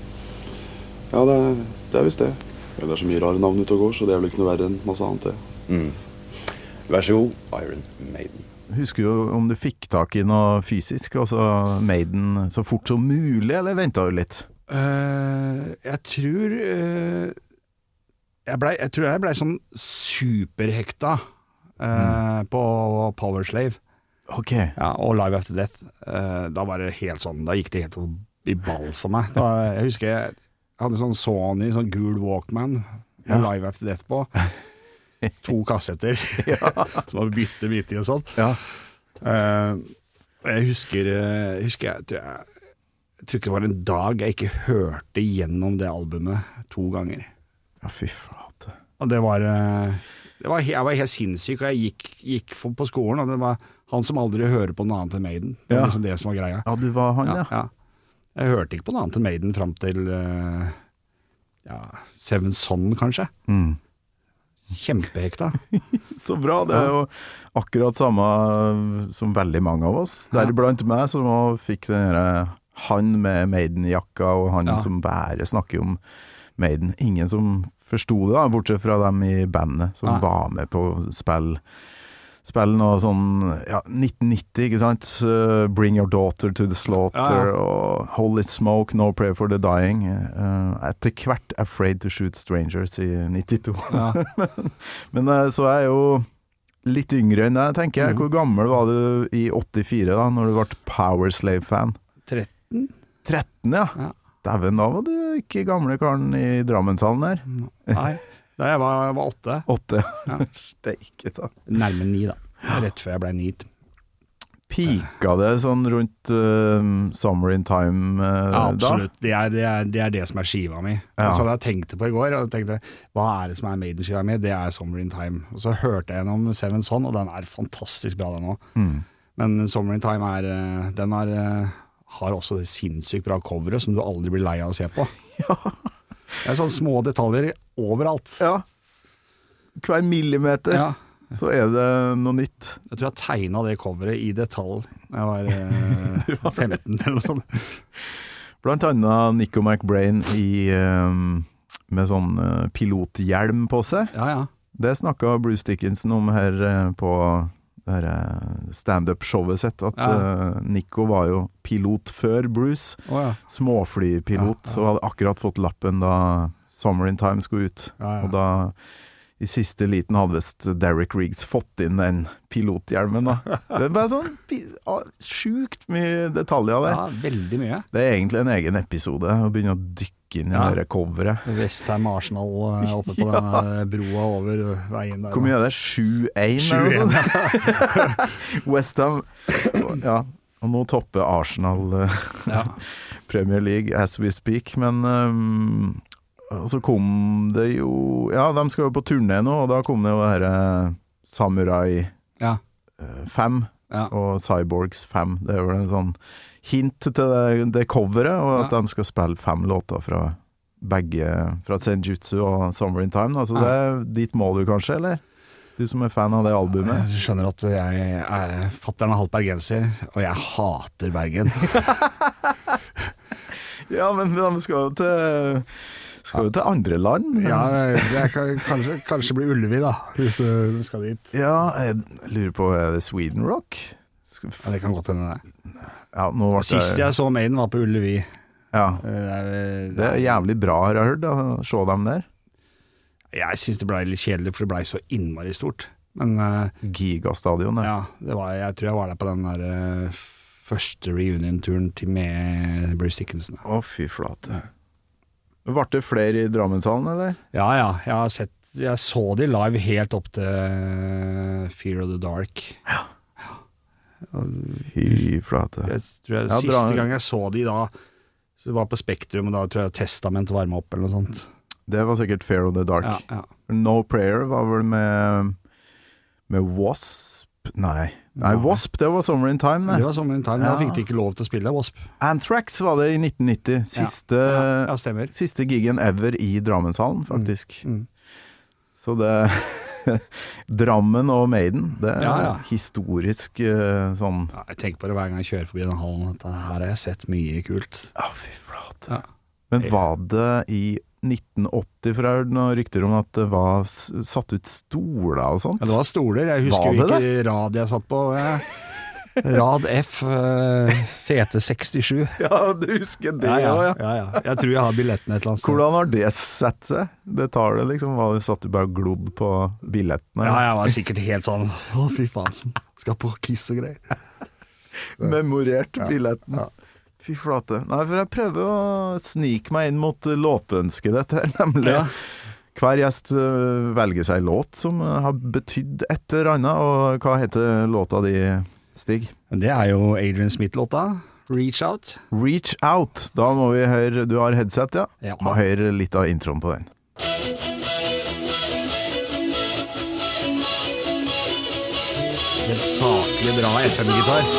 Speaker 10: Ja, det, det er visst det. Det er så mye rare navn ute og går, så det er vel ikke noe verre enn masse annet det.
Speaker 9: Mm. Vær så god, Iron Maiden.
Speaker 6: Husker du om du fikk tak i noe fysisk, altså Maiden, så fort som mulig, eller ventet du litt?
Speaker 5: Uh, jeg tror uh, jeg, ble, jeg tror jeg ble sånn superhekta uh,
Speaker 6: Mm.
Speaker 5: på Powerslave,
Speaker 6: Ok.
Speaker 5: ja, og Live After Death. Uh, da var det helt sånn, da gikk det helt i ball for meg. Da, jeg husker jeg hadde sånn Sony, sånn gul Walkman med
Speaker 6: Ja.
Speaker 5: Live After Death på. To kassetter som var bytte midt i og sånn.
Speaker 6: Ja.
Speaker 5: Uh, jeg husker, uh, husker jeg, tror jeg, jeg tror ikke det var en dag jeg ikke hørte gjennom det albumet to ganger.
Speaker 6: Ja, fy flate.
Speaker 5: Og det var, uh, det var he- jeg var helt sinnssyk, og jeg gikk, gikk for, på skolen, og det var han som aldri hører på noe annet enn Maiden. Det var
Speaker 6: Ja.
Speaker 5: liksom det som var greia.
Speaker 6: Ja, du var han, ja.
Speaker 5: Ja, ja. Jeg hørte ikke på noe annet enn Maiden frem til uh, ja, Seven Son, kanskje.
Speaker 6: Mm.
Speaker 5: Kjempehekta.
Speaker 6: Så bra, det er jo akkurat samme som veldig mange av oss. Deriblant meg, som også fikk den der, han med Maiden-jakka, og han
Speaker 5: Ja.
Speaker 6: som bare snakker om Maiden. Ingen som forsto det, da, bortsett fra dem i bandet, som
Speaker 5: Nei.
Speaker 6: var med på spill. Spill noe sånn, ja, nitten nitti, ikke sant? Uh, Bring Your Daughter to the Slaughter,
Speaker 5: Ja, ja.
Speaker 6: og Holy Smoke, No Prayer for the Dying. Uh, etter hvert Afraid to Shoot Strangers i nittito.
Speaker 5: Ja.
Speaker 6: Men uh, så er jeg jo litt yngre enn deg, tenker jeg.
Speaker 5: Mhm.
Speaker 6: Hvor gammel var du i åttifire da, når du ble Powerslave-fan?
Speaker 5: tretten?
Speaker 6: tretten, ja.
Speaker 5: Ja.
Speaker 6: Dæven, da var du ikke gamle karen i Drammenshallen der.
Speaker 5: Nei, da jeg var, jeg var åtte.
Speaker 6: Åtte.
Speaker 5: Ja.
Speaker 6: Steike da.
Speaker 5: Nærme ni, da. Rett før jeg ble ni.
Speaker 6: Pika det sånn rundt uh, Summer in Time uh,
Speaker 5: Ja,
Speaker 6: da?
Speaker 5: absolutt. Det er det, er, det er det som er skiva mi.
Speaker 6: Ja.
Speaker 5: Altså, jeg tenkte på i går, og tenkte, hva er det som er Maiden-skiva mi? Det er Summer in Time. Og så hørte jeg gjennom Seven Son, og den er fantastisk bra, den også.
Speaker 6: Mm.
Speaker 5: Men Summer in Time er, eh, den er, eh, har også det sinnssykt bra coveret som du aldri blir lei av å se på.
Speaker 6: Ja.
Speaker 5: Det er sånne små detaljer overalt.
Speaker 6: Ja. Hver millimeter,
Speaker 5: Ja.
Speaker 6: så er det noe nytt.
Speaker 5: Jeg tror jeg tegnet det coveret i detalj da jeg var eh, femten eller noe sånt.
Speaker 6: Blant annet Nico McBrain i, um, med sånn uh, pilothjelm på seg.
Speaker 5: Ja, ja.
Speaker 6: Det snakket Bruce Dickinson om her uh, på det her, uh, stand-up-showet sitt, at
Speaker 5: Ja.
Speaker 6: uh, Nico var jo pilot før Bruce,
Speaker 5: Å, ja.
Speaker 6: småflypilot,
Speaker 5: Ja, ja.
Speaker 6: og hadde akkurat fått lappen da Summer in Time skulle ut.
Speaker 5: Ja, ja.
Speaker 6: Og da I siste liten hadde vist Derek Riggs fått inn den pilothjelmen da. Det er bare sånn sjukt mye detaljer der.
Speaker 5: Ja, veldig mye.
Speaker 6: Det er egentlig en egen episode å begynne å dykke inn i ja. det coveret.
Speaker 5: West Ham Arsenal oppe på ja. den broa over veien der.
Speaker 6: Hvor mye er det? sju én? sju én, ja. West Ham, ja. Og nå topper Arsenal ja. Premier League as we speak, men um, og så kom det jo ja, de skal jo på turné nå, og da kom det jo det her Samurai
Speaker 5: ja.
Speaker 6: fem ja. og Cyborgs fem. Det er jo en sånn hint til det, det coveret, og at ja. de skal spille fem låter fra begge, fra Senjutsu og Summer in Time. Altså ja. det, dit må du kanskje, eller? Du som er fan av det albumet.
Speaker 5: Du skjønner at jeg er fatteren av halvt bergenser, og jeg hater Bergen.
Speaker 6: Ja, men de skal jo til Skal jo til andre land.
Speaker 5: Ja, det kan kanskje, kanskje bli Ullevi da, hvis du skal dit.
Speaker 6: Ja, jeg lurer på, er det Sweden Rock?
Speaker 5: Ja, det kan godt hende det.
Speaker 6: Ja, nå var det...
Speaker 5: Sist jeg så Maiden var på Ullevi.
Speaker 6: Ja, det er, det er jævlig bra, har jeg hørt, å se dem der.
Speaker 5: Jeg synes det ble litt kjedelig, for det ble så innmari stort. Men, uh,
Speaker 6: Gigastadion,
Speaker 5: ja. Det var, jeg tror jeg var der på den der uh, første reunion-turen til med Bruce Dickinson.
Speaker 6: Å, fy flate. Var det flere i Drammenshallen, eller?
Speaker 5: Ja, ja. Jeg har sett, jeg så de live helt opp til Fear of the Dark.
Speaker 6: Ja. Fy flate.
Speaker 5: Jeg tror jeg, ja, siste dra... gang jeg så de da, så det var på Spektrum, og da tror jeg Testament varme opp eller noe sånt.
Speaker 6: Det var sikkert Fear of the Dark.
Speaker 5: Ja, ja.
Speaker 6: No Prayer var vel med, med Wasp? Nei. Nei, Wasp, det var Summer in Time. Ne?
Speaker 5: Det var Summer in Time, ja. Da fikk de ikke lov til å spille Wasp.
Speaker 6: Anthrax var det i nitten nitti. Siste,
Speaker 5: ja. Ja, stemmer.
Speaker 6: Siste gigen ever i Drammenshallen, faktisk. Mm. Mm. Så det... Drammen og Maiden, det er ja, ja. historisk uh, sånn...
Speaker 5: Ja, jeg tenker på det hver gang jeg kjører forbi den hallen. Dette her har jeg sett mye kult.
Speaker 6: Ja, fy flate. Ja. Men var det i nitten åtti, for jeg hørte noen rykter om at det var satt ut stoler og sånt?
Speaker 5: Ja, det var stoler. Jeg husker jo ikke rad jeg satt på. Ja. Rad F, uh, C T sekstisju.
Speaker 6: Ja, du husker det,
Speaker 5: ja, ja.
Speaker 6: ja.
Speaker 5: ja, ja. Jeg tror jeg har billettene et eller annet sted.
Speaker 6: Hvordan har det sett seg? Det tar det liksom, var det satt du bare glodd på billettene?
Speaker 5: Ja, jeg var sikkert helt sånn, å fy faen, skal på Kiss og greier.
Speaker 6: Memorert
Speaker 5: ja.
Speaker 6: billetten.
Speaker 5: Ja.
Speaker 6: Fy flate. Nei, for jeg prøver å snike meg inn mot låtønsket dette, nemlig. Ja. Hver gjest velger seg låt som har betydd et eller annet, og hva heter låta di, Stig?
Speaker 5: Det er jo Adrian Smith-låta, Reach Out.
Speaker 6: Reach Out. Da må vi høre, du har headset, ja?
Speaker 5: Ja.
Speaker 6: Må høre litt av introen på den.
Speaker 5: En saklig bra F M-gitar.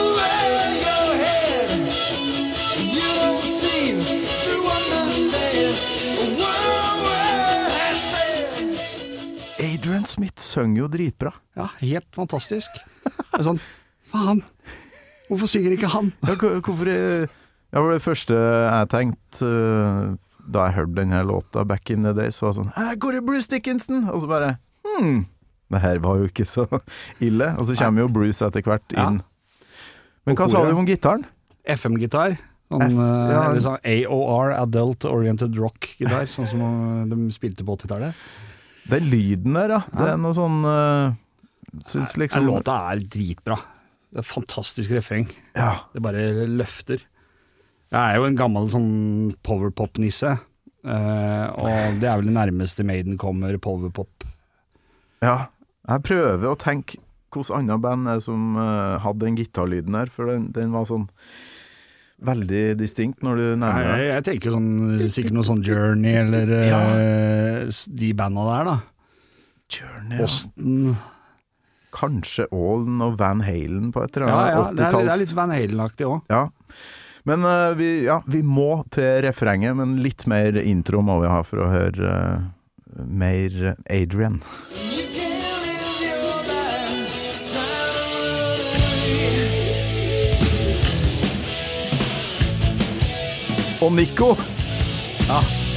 Speaker 6: Adrian Smith sønger jo dritbra.
Speaker 5: Ja, helt fantastisk. Det er sånn, faen, hvorfor synger ikke han?
Speaker 6: Ja, hvorfor jeg, ja, det første jeg tenkte da jeg hørte denne låta back in the days, var sånn, her går det Bruce Dickinson! Og så bare, hmm, det her var jo ikke så ille. Og så kommer jo Bruce etter hvert inn. Ja. Men hva sa du om gitaren?
Speaker 5: F M-gitar. Sånn, F, ja. Eller sånn A O R, Adult Oriented Rock-gitar, sånn som de spilte på åttitallet.
Speaker 6: Det er lyden der, ja. Det er noe sånn uh, synes liksom...
Speaker 5: Låta er dritbra. Det er fantastisk refreng.
Speaker 6: Ja.
Speaker 5: Det bare løfter. Jeg er jo en gammel sånn powerpop-nisse, uh, og det er vel det nærmeste Maiden kommer powerpop.
Speaker 6: Ja, jeg prøver å tenke hvordan andre band er som uh, hadde den gitarlyden her, for den, den var sånn veldig distinkt når du nærmer deg.
Speaker 5: Jeg, jeg tenker sånn, sikkert noe sånn Journey eller ja. uh, de bandene der da.
Speaker 6: Journey,
Speaker 5: Boston.
Speaker 6: Ja. Kanskje også noe Van Halen på et eller annet.
Speaker 5: Ja, ja, det er, det er litt Van Halen-aktig også.
Speaker 6: Ja, men uh, vi, ja, vi må til refrenget, men litt mer intro må vi ha for å høre uh, mer Adrian. Og Nico.
Speaker 5: Ja.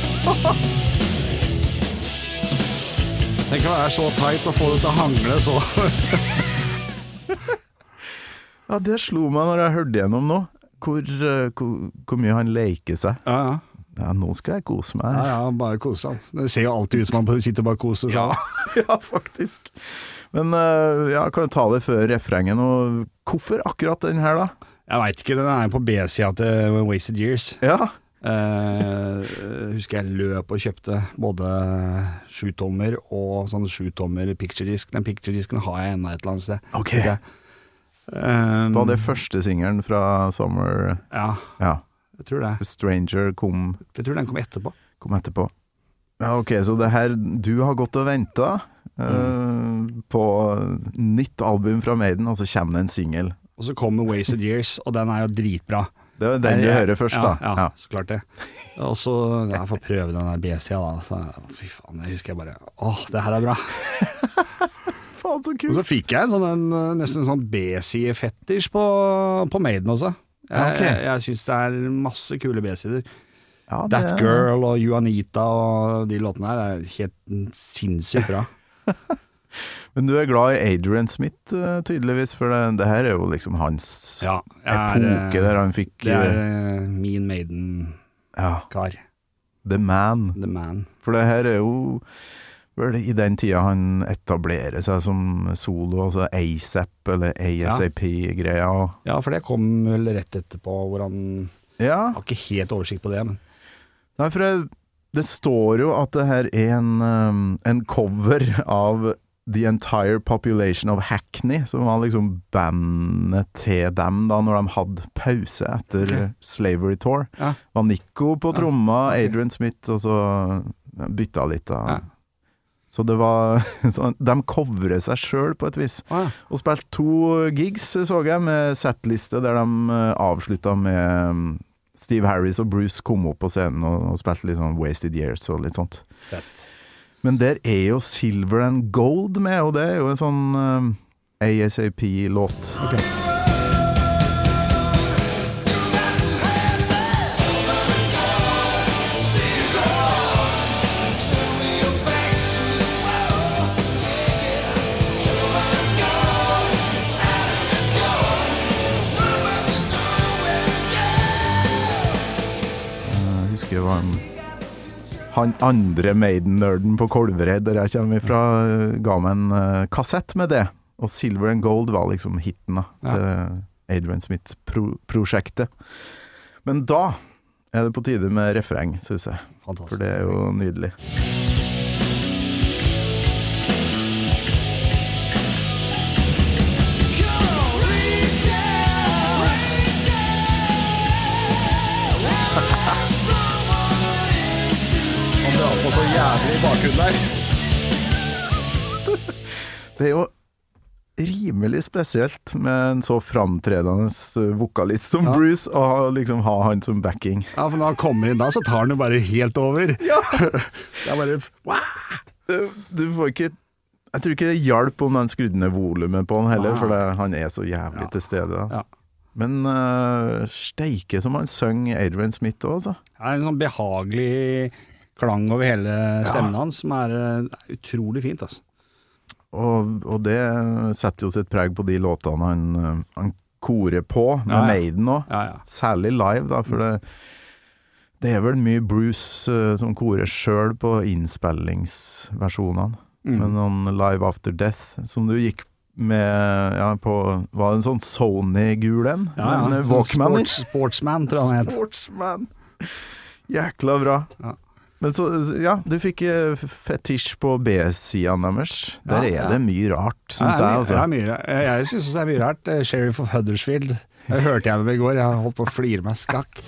Speaker 5: Tenk å være så tight og få det til å hangle så.
Speaker 6: Ja, det slo meg når jeg hørte gjennom nå. Hvor, hvor, hvor mye han leker seg.
Speaker 5: Ja, ja.
Speaker 6: Ja, nå skal jeg kose meg.
Speaker 5: Ja, ja, bare kose seg. Det ser jo alltid ut som man sitter og bare koser seg.
Speaker 6: Ja, ja, faktisk. Men uh, ja, kan jeg ta det før refrengen, og hvorfor akkurat den her da?
Speaker 5: Jeg vet ikke, den er på B-siden til Wasted Years.
Speaker 6: Ja.
Speaker 5: Uh, husker jeg løp og kjøpte både sju-tommer og sånn sju-tommer picture-disk. Den picture-disken har jeg enda et eller annet sted.
Speaker 6: Ok.
Speaker 5: Okay. Um,
Speaker 6: Var det første singeren fra Summer?
Speaker 5: Ja,
Speaker 6: ja,
Speaker 5: jeg tror det.
Speaker 6: Stranger kom...
Speaker 5: Jeg tror den kom etterpå.
Speaker 6: Kom etterpå. Ja, ok, så det her, du har gått og ventet uh, mm. på nytt album fra Maiden, og så kommer det en single.
Speaker 5: Og så kommer Wasted Years, og den er jo dritbra.
Speaker 6: Det er den du hører først, da.
Speaker 5: Ja, ja, så klart det. Og så, jeg får prøve den der B-sida da, så fy faen, jeg husker jeg bare, åh, det her er bra.
Speaker 6: Faen, så kult.
Speaker 5: Og så fikk jeg en sånn, en, nesten en sånn B-side-fetisj på, på Maiden også. Jeg,
Speaker 6: okay.
Speaker 5: jeg, jeg synes det er masse kule B-sider.
Speaker 6: Ja, det...
Speaker 5: That Girl og You Anita og de låtene her er helt sinnssykt bra.
Speaker 6: Men du er glad i Adrian Smith, tydeligvis, for det, det her er jo liksom hans
Speaker 5: ja,
Speaker 6: epoke der han fikk...
Speaker 5: Det er uh, min Maiden-kar.
Speaker 6: Ja, The Man.
Speaker 5: The Man.
Speaker 6: For det her er jo vel i den tida han etablerer seg som solo, altså A$AP eller A S A P-greia.
Speaker 5: Ja, for det kom vel rett etterpå, hvor han
Speaker 6: ja.
Speaker 5: har ikke helt oversikt på det, men...
Speaker 6: Nei, for det, det står jo at det her er en, um, en cover av The Entire Population of Hackney, som var liksom bandet til dem da, når de hadde pause etter okay. Slavery Tour.
Speaker 5: Ja.
Speaker 6: Var Nico på tromma,
Speaker 5: ja, okay.
Speaker 6: Adrian Smith, og så bytta litt da.
Speaker 5: Ja.
Speaker 6: Så det var, så de covret seg selv på et vis.
Speaker 5: Ah, ja.
Speaker 6: Og spilte to gigs, så jeg, med setliste, der de avsluttet med Steve Harris og Bruce kom opp på scenen og, og spilte litt sånn Wasted Years og litt sånt.
Speaker 5: Fett.
Speaker 6: Men der er jo Silver and Gold med, og det er jo en sånn um, A S A P-låt.
Speaker 5: Ok.
Speaker 6: Jeg husker det var en han andre Maiden-nerden på Kolvereid, der jeg kommer ifra, ga meg en uh, kassett med det. Og Silver and Gold var liksom hitten da,
Speaker 5: ja.
Speaker 6: til Adrian Smith-prosjektet. Men da er det på tide med refreng, synes jeg.
Speaker 5: Fantastisk.
Speaker 6: For det er jo nydelig.
Speaker 5: Og så jævlig i bakgrunnen der.
Speaker 6: Det er jo rimelig spesielt med en så framtredende vokalist som ja. Bruce, og liksom ha han som backing.
Speaker 5: Ja, for når han kommer inn da, så tar han jo bare helt over.
Speaker 6: Ja.
Speaker 5: Det er bare...
Speaker 6: Du, du får ikke... Jeg tror ikke det hjelper om han skrudde ned volumet på han heller,
Speaker 5: Nei.
Speaker 6: for det, han er så jævlig ja. til stede. Da.
Speaker 5: Ja.
Speaker 6: Men uh, steike som han søng Adrian Smith også.
Speaker 5: Det er en sånn behagelig klang over hele stemmen ja. hans, som er, er utrolig fint, altså.
Speaker 6: Og, og det setter jo sitt preg på de låtene han, han korer på, med
Speaker 5: ja, ja.
Speaker 6: Maiden også.
Speaker 5: Ja, ja.
Speaker 6: Særlig live, da, for det, det er vel mye Bruce uh, som korer selv på innspillingsversjonene. Mm. Men noen Live After Death, som du gikk med ja, på, var det en sånn Sony-gul en?
Speaker 5: Ja, ja.
Speaker 6: En Walkman?
Speaker 5: Sports, sportsman, tror jeg han het.
Speaker 6: Sportsman. Jækla bra. Ja. Men så, ja, du fikk fetisj på B-siden deres. Der ja, er det mye rart, synes
Speaker 5: ja,
Speaker 6: jeg. Altså.
Speaker 5: Ja, mye, jeg synes også det er mye rart. Sheriff of Huddersfield, jeg hørte jeg med i går, jeg holdt på å flire meg skakk.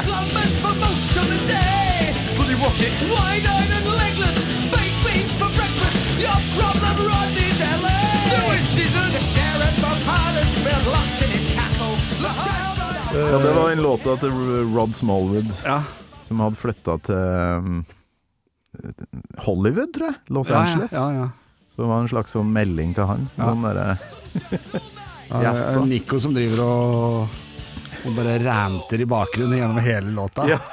Speaker 6: Ja, det var en låta til Rod Smallwood.
Speaker 5: Ja.
Speaker 6: Som hadde flyttet til Hollywood, tror jeg. Los Angeles.
Speaker 5: Ja, ja, ja.
Speaker 6: Så det var en slags sånn melding til han.
Speaker 5: Ja.
Speaker 6: Der,
Speaker 5: ja, Nico som driver og, og bare ranter i bakgrunnen gjennom hele låta. Ja.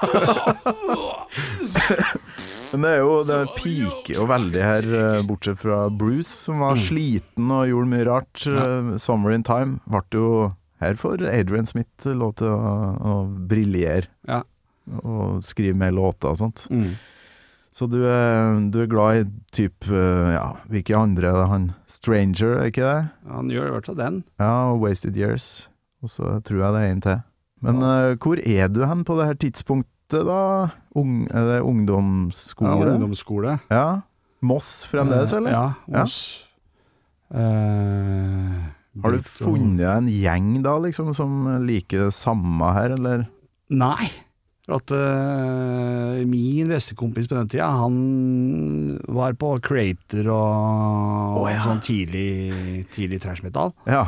Speaker 6: Men det er jo, det piker jo veldig her, bortsett fra Bruce, som var mm. sliten og gjorde mye rart. Ja. Summer in Time ble jo her for Adrian Smith lov til å, å briljere.
Speaker 5: Ja.
Speaker 6: og skrive mer låter og sånt.
Speaker 5: Mm.
Speaker 6: Så du er, du er glad i typ, ja, hvilke andre er det? Han Stranger, er ikke det?
Speaker 5: Han gjør i hvert fall den.
Speaker 6: Ja, og Wasted Years. Og så tror jeg det er en til. Men ja. uh, hvor er du hen på det her tidspunktet da? Ung, er det ungdomsskole?
Speaker 5: Ja, ungdomsskole.
Speaker 6: Ja. Moss fremdeles, eller?
Speaker 5: Ja, Moss. Ja. Uh,
Speaker 6: Har du funnet en gjeng da, liksom, som liker det samme her, eller?
Speaker 5: Nei. For at uh, min beste kompis på den tida, han var på Creator og, oh, ja. og sånn tidlig, tidlig trash metal.
Speaker 6: Ja.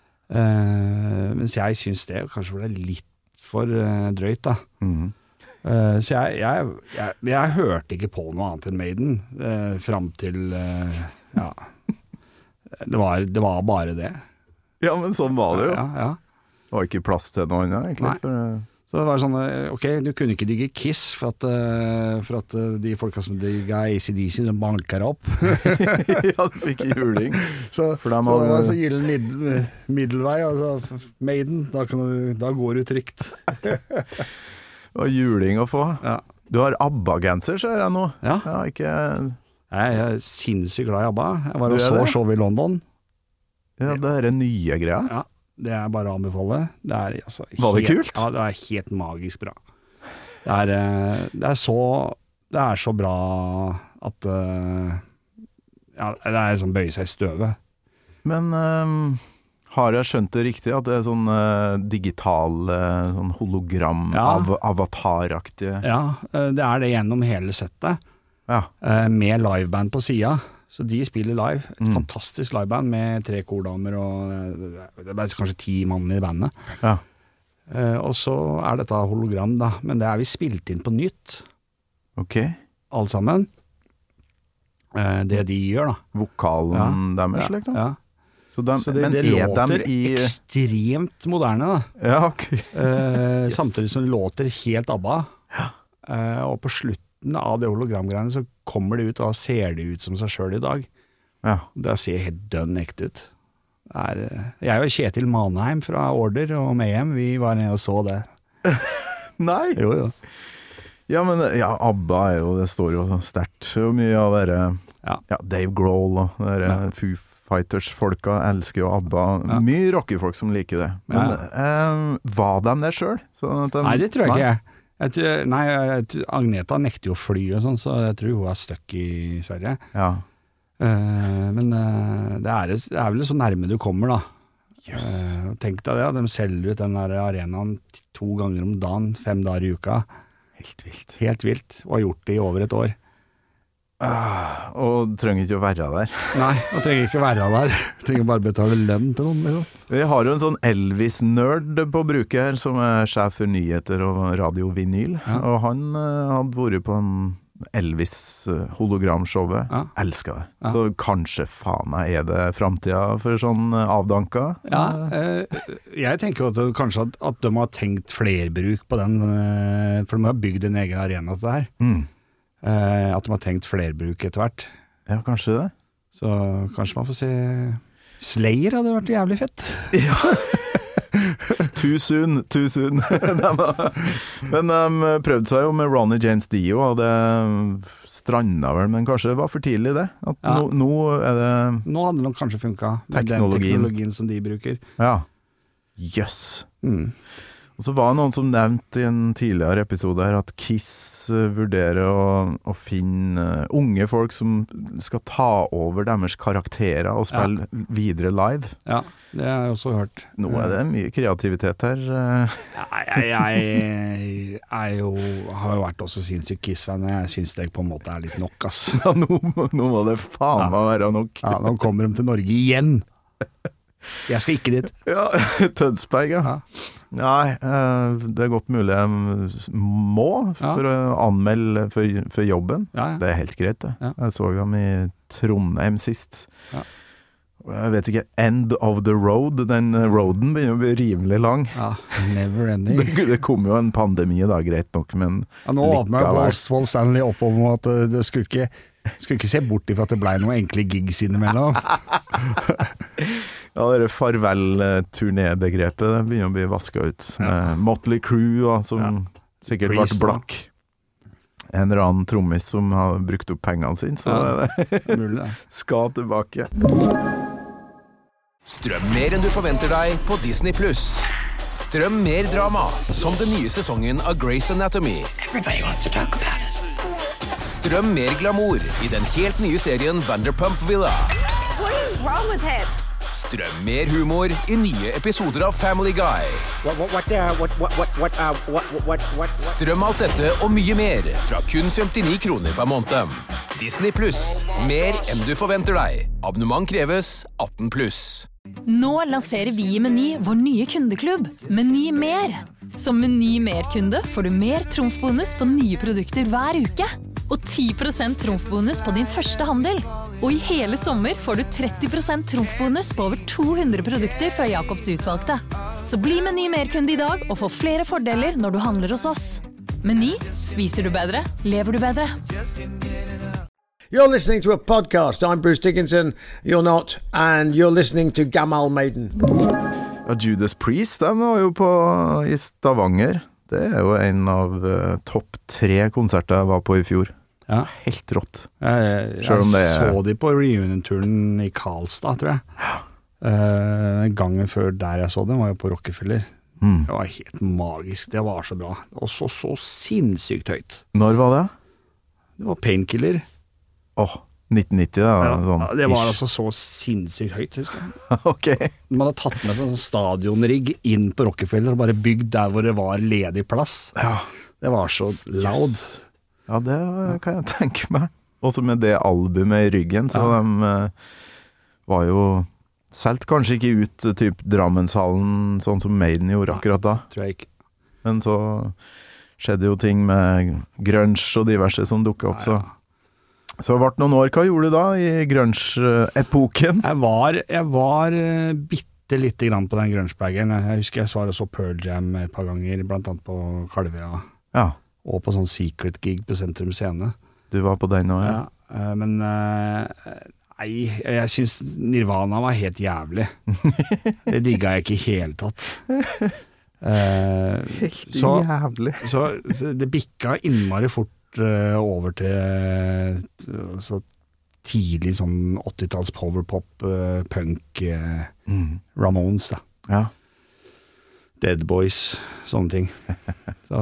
Speaker 5: Uh, mens jeg syns det kanskje var litt for uh, drøyt, da.
Speaker 6: Mm.
Speaker 5: Uh, så jeg, jeg, jeg, jeg hørte ikke på noe annet enn Maiden uh, fram til uh, ja. Det var, det var bare det.
Speaker 6: Ja, men sånn var det jo.
Speaker 5: Ja, ja.
Speaker 6: Det var ikke plass til noe annet, egentlig. For,
Speaker 5: så det var sånn, ok, du kunne ikke digge Kiss for at, uh, for at uh, de folka som digga A C D C, de banker opp.
Speaker 6: Ja, du fikk juling.
Speaker 5: Så,
Speaker 6: for
Speaker 5: så det var så gilden middel, middelvei, altså Maiden, da, kan du, da går du trygt.
Speaker 6: Og juling å få.
Speaker 5: Ja.
Speaker 6: Du har ABBA-genser, ser jeg nå.
Speaker 5: Ja.
Speaker 6: Ja, ikke...
Speaker 5: Jeg er sinnssykt glad i ABBA. Jeg var og så
Speaker 6: det?
Speaker 5: show i London.
Speaker 6: Ja, det er en nye greia.
Speaker 5: Ja. Det er bare å anbefale. Det er, altså,
Speaker 6: var det
Speaker 5: helt,
Speaker 6: kult?
Speaker 5: Ja, det er helt magisk bra. Det er, det er, så, det er så bra at ja, det er som bøyer seg i støvet.
Speaker 6: Men um, har jeg skjønt det riktig, at det er sånn uh, digital uh, sånn hologram,
Speaker 5: ja.
Speaker 6: av, avataraktige?
Speaker 5: Ja, det er det gjennom hele settet.
Speaker 6: Ja.
Speaker 5: Uh, med liveband på sida. Så de spiller live. Et
Speaker 6: mm.
Speaker 5: fantastisk liveband med tre kordamer og det er kanskje ti mann i bandet.
Speaker 6: Ja.
Speaker 5: Uh, og så er dette hologram, da. Men det er vi spilt inn på nytt.
Speaker 6: Ok.
Speaker 5: Alt sammen. Uh, det de gjør, da.
Speaker 6: Vokalen
Speaker 5: ja.
Speaker 6: deres,
Speaker 5: ja.
Speaker 6: liksom?
Speaker 5: Ja.
Speaker 6: Så de,
Speaker 5: så det,
Speaker 6: men
Speaker 5: det
Speaker 6: er
Speaker 5: låter
Speaker 6: de i...
Speaker 5: ekstremt moderne, da.
Speaker 6: Ja, ok.
Speaker 5: uh,
Speaker 6: yes.
Speaker 5: Samtidig som det låter helt ABBA.
Speaker 6: Ja.
Speaker 5: Uh, og på slutten av det hologramgreiene så kommer det ut, og da ser det ut som seg selv i dag.
Speaker 6: Ja.
Speaker 5: Det ser helt dønn ekte ut. Det er, jeg og Kjetil Manheim fra Order og Mayhem, vi var nede og så det.
Speaker 6: Nei?
Speaker 5: Jo, jo.
Speaker 6: Ja, men ja, ABBA er jo, det står jo sterkt. Og mye av dere,
Speaker 5: ja.
Speaker 6: ja, Dave Grohl og dere ja. Foo Fighters-folka elsker jo ABBA. Ja. Mye rockefolk som liker det. Men ja. eh, var de det selv? Sånn de,
Speaker 5: nei, det tror jeg nei. ikke. Jeg tror, nei, jeg, Agneta nekter jo å fly og sånn, så jeg tror hun er stuck i Sverige.
Speaker 6: Ja.
Speaker 5: Uh, men uh, det, er, det er vel så nærme du kommer, da.
Speaker 6: Yes.
Speaker 5: Uh, tenk deg det, de selger ut den der arenaen to ganger om dagen, fem dager i uka.
Speaker 6: Helt vilt.
Speaker 5: Helt vilt, og har gjort det i over et år.
Speaker 6: Ah, og trenger ikke å være der.
Speaker 5: Nei, og trenger ikke å være der. Trenger bare betale lønn til noen. Liksom.
Speaker 6: Vi har jo en sånn Elvis-nerd på bruket her, som er sjef for nyheter og radio vinyl. Ja. Og han uh, hadde vært på en Elvis-hologramshowet.
Speaker 5: Ja.
Speaker 6: Elsker det.
Speaker 5: Ja.
Speaker 6: Så kanskje faen meg er det fremtiden for sånn avdanka?
Speaker 5: Ja, eh, jeg tenker jo at, kanskje at, at de har tenkt flerbruk på den, eh, for de har bygd en egen arena til det her.
Speaker 6: Mm.
Speaker 5: Eh, at de har tenkt flerbruk etter hvert.
Speaker 6: Ja, kanskje det.
Speaker 5: Så kanskje man får se Slayer hadde vært jævlig fett.
Speaker 6: Ja. Too soon, too soon. Men de prøvde seg jo med Ronny James Dio, og det stranda vel, men kanskje det var for tidlig det. At ja. nå, nå er det...
Speaker 5: Nå hadde det nok kanskje funket med
Speaker 6: teknologien.
Speaker 5: den teknologien som de bruker.
Speaker 6: Ja. Jøss. Yes. Mm. Og så var det noen som nevnte i en tidligere episode her at Kiss vurderer å, å finne unge folk som skal ta over deres karakterer og spille ja. videre live.
Speaker 5: Ja, det har jeg også hørt.
Speaker 6: Nå er det mye kreativitet her.
Speaker 5: Ja, jeg, jeg er jo, har jo vært også sinnssykt Kiss-fan, og jeg synes det på en måte er litt nok, ass.
Speaker 6: Ja, nå, nå må det faen meg ja. være nok.
Speaker 5: Ja, nå kommer de til Norge igjen. Jeg skal ikke dit.
Speaker 6: Ja, Tønsberg, ja. ja. Nei, det er godt mulig jeg må for ja. å anmelde for, for jobben.
Speaker 5: Ja, ja.
Speaker 6: Det er helt greit, det.
Speaker 5: Ja.
Speaker 6: Jeg så dem i Trondheim sist.
Speaker 5: Ja.
Speaker 6: Jeg vet ikke, End of the Road, den roaden begynner å bli rimelig lang.
Speaker 5: Ja, never ending.
Speaker 6: Det, det kom jo en pandemi da, greit nok, men
Speaker 5: ja, nå åpnet Paul Stanley opp om at det skulle ikke, skulle ikke se bort ifra at det ble noen enkle gigs innimellom.
Speaker 6: Ja, det farvel-turnébegrepet det begynner å bli vasket ut. Ja. Motley Crue, som, ja. Sikkert
Speaker 5: Priest,
Speaker 6: vært blakk. En eller annen trommis som har brukt opp pengene sine, så
Speaker 5: Ja,
Speaker 6: det
Speaker 5: mulig det.
Speaker 6: skal tilbake.
Speaker 7: Strøm mer enn du forventer deg på Disney Plus. Strøm mer drama, som den nye sesongen av Grey's Anatomy. Strøm mer glamour i den helt nye serien Vanderpump Villa. Strøm mer humor i nye episoder av Family Guy. Strøm alt dette og mye mer fra kun femtini kroner per måned. Disney Plus, mer enn du forventer deg. Abonnement kreves atten pluss.
Speaker 11: Nå lanserer vi i Meny vår nye kundeklubb, Meny Mer. Som Meny Mer-kunde får du mer trumfbonus på nye produkter hver uke. Og ti prosent trumfbonus på din første handel. Og i hele sommer får du tretti prosent trumfbonus på over to hundre produkter fra Jakobs utvalgte. Så bli Meny Mer-kunde i dag og få flere fordeler når du handler hos oss. Meny, spiser du bedre, lever du bedre.
Speaker 12: You're listening to a podcast. I'm Bruce Dickinson. You're not. And you're listening to Gamal Maiden.
Speaker 6: Ja, Judas Priest, de var jo på i Stavanger. Det er jo en av uh, topp tre konserter jeg var på i fjor.
Speaker 5: Ja.
Speaker 6: Helt rått.
Speaker 5: Jeg, jeg
Speaker 6: om det er...
Speaker 5: så de på reunion-turen i Karlstad, tror jeg. Ja. Uh, gangen før der jeg så dem var jeg på Rockefeller.
Speaker 6: Mm.
Speaker 5: Det var helt magisk. Det var så bra. Og så så sinnssykt høyt.
Speaker 6: Når var det?
Speaker 5: Det var Painkiller.
Speaker 6: Åh, oh, nitten nitti da.
Speaker 5: Ja,
Speaker 6: sånn.
Speaker 5: det var altså så sinnssykt høyt, husker jeg.
Speaker 6: Ok.
Speaker 5: Man hadde tatt med sånn stadionrigg inn på Rockefeller og bare bygd der hvor det var ledig plass.
Speaker 6: Ja.
Speaker 5: Det var så loud.
Speaker 6: Yes. Ja, det kan jeg tenke meg. Også med det albumet i ryggen, så ja. de uh, var jo selv kanskje ikke ut typ Drammenshallen sånn som Maiden gjorde akkurat da.
Speaker 5: Tror jeg ikke.
Speaker 6: Men så skjedde jo ting med grunge og diverse som dukket opp, så... Så det har vært noen år. Hva gjorde du da i grunge-epoken?
Speaker 5: Jeg var, jeg var bitte lite grann på den grunge-bagen. Jeg husker jeg svaret så Pearl Jam et par ganger, blant annet på Kalvøya.
Speaker 6: Ja.
Speaker 5: Og på sånn secret gig på Sentrum Scene.
Speaker 6: Du var på den også, ja?
Speaker 5: Ja, men nei, jeg synes Nirvana var helt jævlig. Det digget jeg ikke i hele tatt.
Speaker 6: Helt
Speaker 5: så,
Speaker 6: jævlig.
Speaker 5: Så, så det bikka innmari fort over til så tidlig sånn åttitalls powerpop, punk, mm. Ramones da.
Speaker 6: Ja.
Speaker 5: Dead Boys, sånne ting. Så,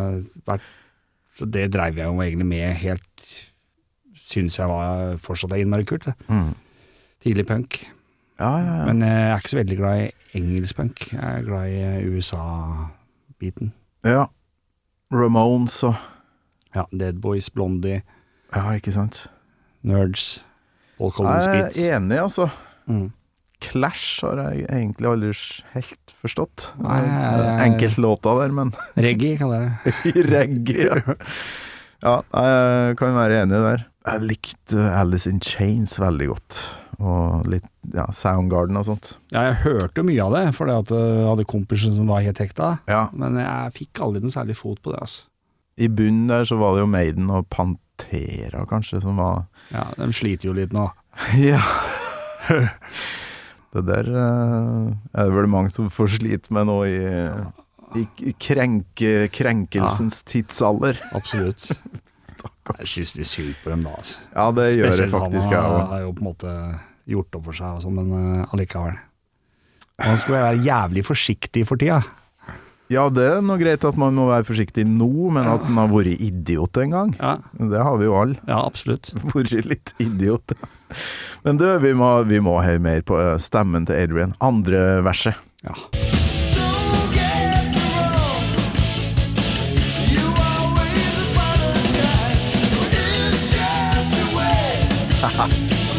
Speaker 5: så det drev jeg jo egentlig med helt, synes jeg var fortsatt innmari kult.
Speaker 6: Mm.
Speaker 5: Tidlig punk.
Speaker 6: Ja, ja, ja.
Speaker 5: Men jeg er ikke så veldig glad i engelsk punk. Jeg er glad i U S A-biten.
Speaker 6: Ja. Ramones og
Speaker 5: ja, Dead Boys, Blondie.
Speaker 6: Ja, ikke sant.
Speaker 5: Nerds. Paul Collins Beat.
Speaker 6: Jeg er enig, altså.
Speaker 5: Mm.
Speaker 6: Clash har jeg egentlig aldri helt forstått.
Speaker 5: Nei, jeg, jeg,
Speaker 6: enkelt låta der, men...
Speaker 5: Reggae, kaller jeg
Speaker 6: det. Reggae, ja. Ja, jeg kan være enig der. Jeg likte Alice in Chains veldig godt. Og litt, ja, Soundgarden og sånt.
Speaker 5: Ja, jeg hørte mye av det, for jeg hadde kompiser som var helt hekta.
Speaker 6: Ja.
Speaker 5: Men jeg fikk aldri noe særlig fot på det, altså.
Speaker 6: I bunnen der så var det jo Maiden og Pantera kanskje som var...
Speaker 5: Ja, de sliter jo litt nå.
Speaker 6: Ja. Det der uh, er det vel mange som får slite med nå i, i krenke, krenkelsens ja. Tidsalder.
Speaker 5: Absolutt. Jeg synes det er synd på dem da, altså.
Speaker 6: Ja, det gjør
Speaker 5: spesielt
Speaker 6: det faktisk.
Speaker 5: Han har, har jo på en måte gjort opp for seg og sånn, men uh, allikevel. Man skal være jævlig forsiktig for tida.
Speaker 6: Ja, det er noe greit at man må være forsiktig nå, men at man har vært idiot en gang.
Speaker 5: Ja.
Speaker 6: Det har vi jo alle.
Speaker 5: Ja, absolutt.
Speaker 6: Vært litt idiot. Men du, vi må, vi må høre mer på stemmen til Adrian. Andre verset.
Speaker 5: Ja.
Speaker 6: Haha.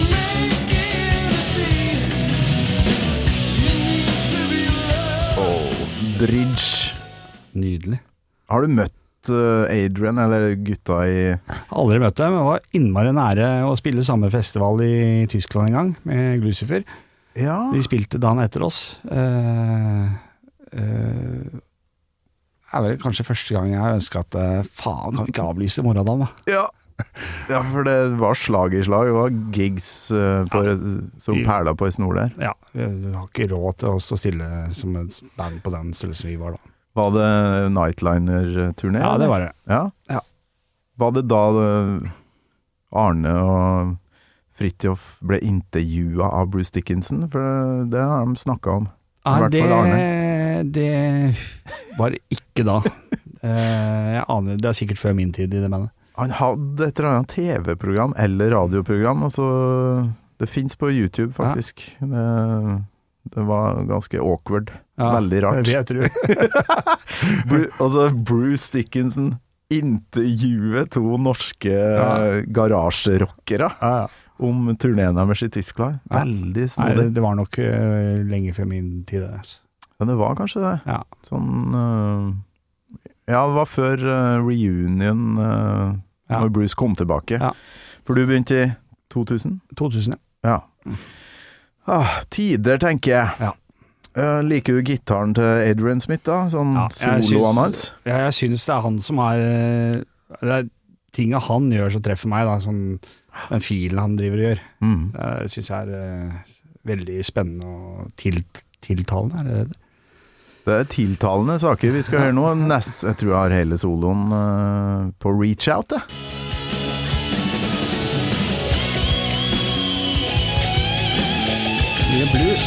Speaker 6: Bridge.
Speaker 5: Nydelig.
Speaker 6: Har du møtt uh, Adrian eller gutta i...
Speaker 5: Aldri møtt dem, men det var innmari nære å spille samme festival i Tyskland en gang, med Lucifer.
Speaker 6: Ja.
Speaker 5: De spilte dagen etter oss. Uh, uh, det er vel kanskje første gang jeg ønsket at uh, faen, kan vi ikke avlyse morgendagen da?
Speaker 6: Ja. Ja, for det var slag i slag. Det var gigs uh, på, ja. Som perla på i snor der.
Speaker 5: Ja, vi har ikke råd til å stå stille som et band på den størrelsen vi var da.
Speaker 6: Var det Nightliner-turné?
Speaker 5: Ja, det var det.
Speaker 6: Ja?
Speaker 5: Ja.
Speaker 6: Var det da Arne og Fridtjof ble intervjuet av Bruce Dickinson? For det har de snakket om. I
Speaker 5: Ja,
Speaker 6: hvert
Speaker 5: det,
Speaker 6: fall Arne.
Speaker 5: det var ikke da. Eh, jeg aner, det er sikkert før min tid i det bandet.
Speaker 6: Han hadde et eller annet T V-program eller radioprogram, altså det finnes på YouTube faktisk. Ja. Det, det var ganske awkward. Ja, veldig rart.
Speaker 5: Det vet du.
Speaker 6: Altså Bruce Dickinson intervjuet to norske ja. garasjerockere ja, ja. om turnéene med sitt Tyskland. Veldig snodig.
Speaker 5: Nei, det, det var nok uh, lenge før min tid. Altså.
Speaker 6: Ja, det var kanskje det.
Speaker 5: Ja.
Speaker 6: Sånn uh, ja, det var før uh, reunion uh, ja. når Bruce kom tilbake. Ja. For du begynte i to tusen?
Speaker 5: to tusen,
Speaker 6: ja. ja. Ah, tider, tenker jeg.
Speaker 5: Ja.
Speaker 6: Uh, liker du gitaren til Adrian Smith da? Sånn ja, soloen hans?
Speaker 5: Ja, jeg synes det er han som er det er tingene han gjør som treffer meg da, sånn, den filen han driver og gjør. Mm. Det synes jeg er uh, veldig spennende og til, tiltalende. Er det det?
Speaker 6: Det er tiltalende saker vi skal høre nå. Nest, jeg tror jeg har hele soloen uh, på Reach Out, det.
Speaker 5: Mye blues.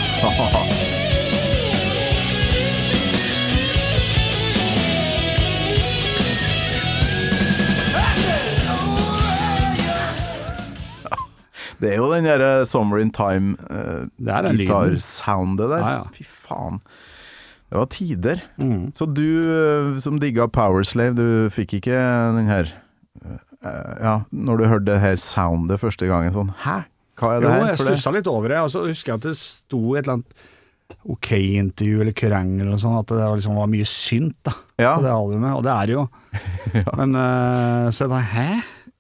Speaker 6: Det er jo den der Summer in Time uh, gitarsoundet der. Ja, ja. Fy faen. Det var tider. Mm. Så du uh, som digget Powerslave, du fikk ikke den her uh, ja, når du hørte det her soundet første gangen sånn, hæ? Hva er det
Speaker 5: jo,
Speaker 6: her?
Speaker 5: Jo, jeg stusset litt over det. Og så husker jeg at det sto et eller annet OK-intervju eller Kerrang eller noe sånt, at det var, liksom, var mye synt da, ja. på det albumet, og det er det jo. ja. Men uh, så da, hæ?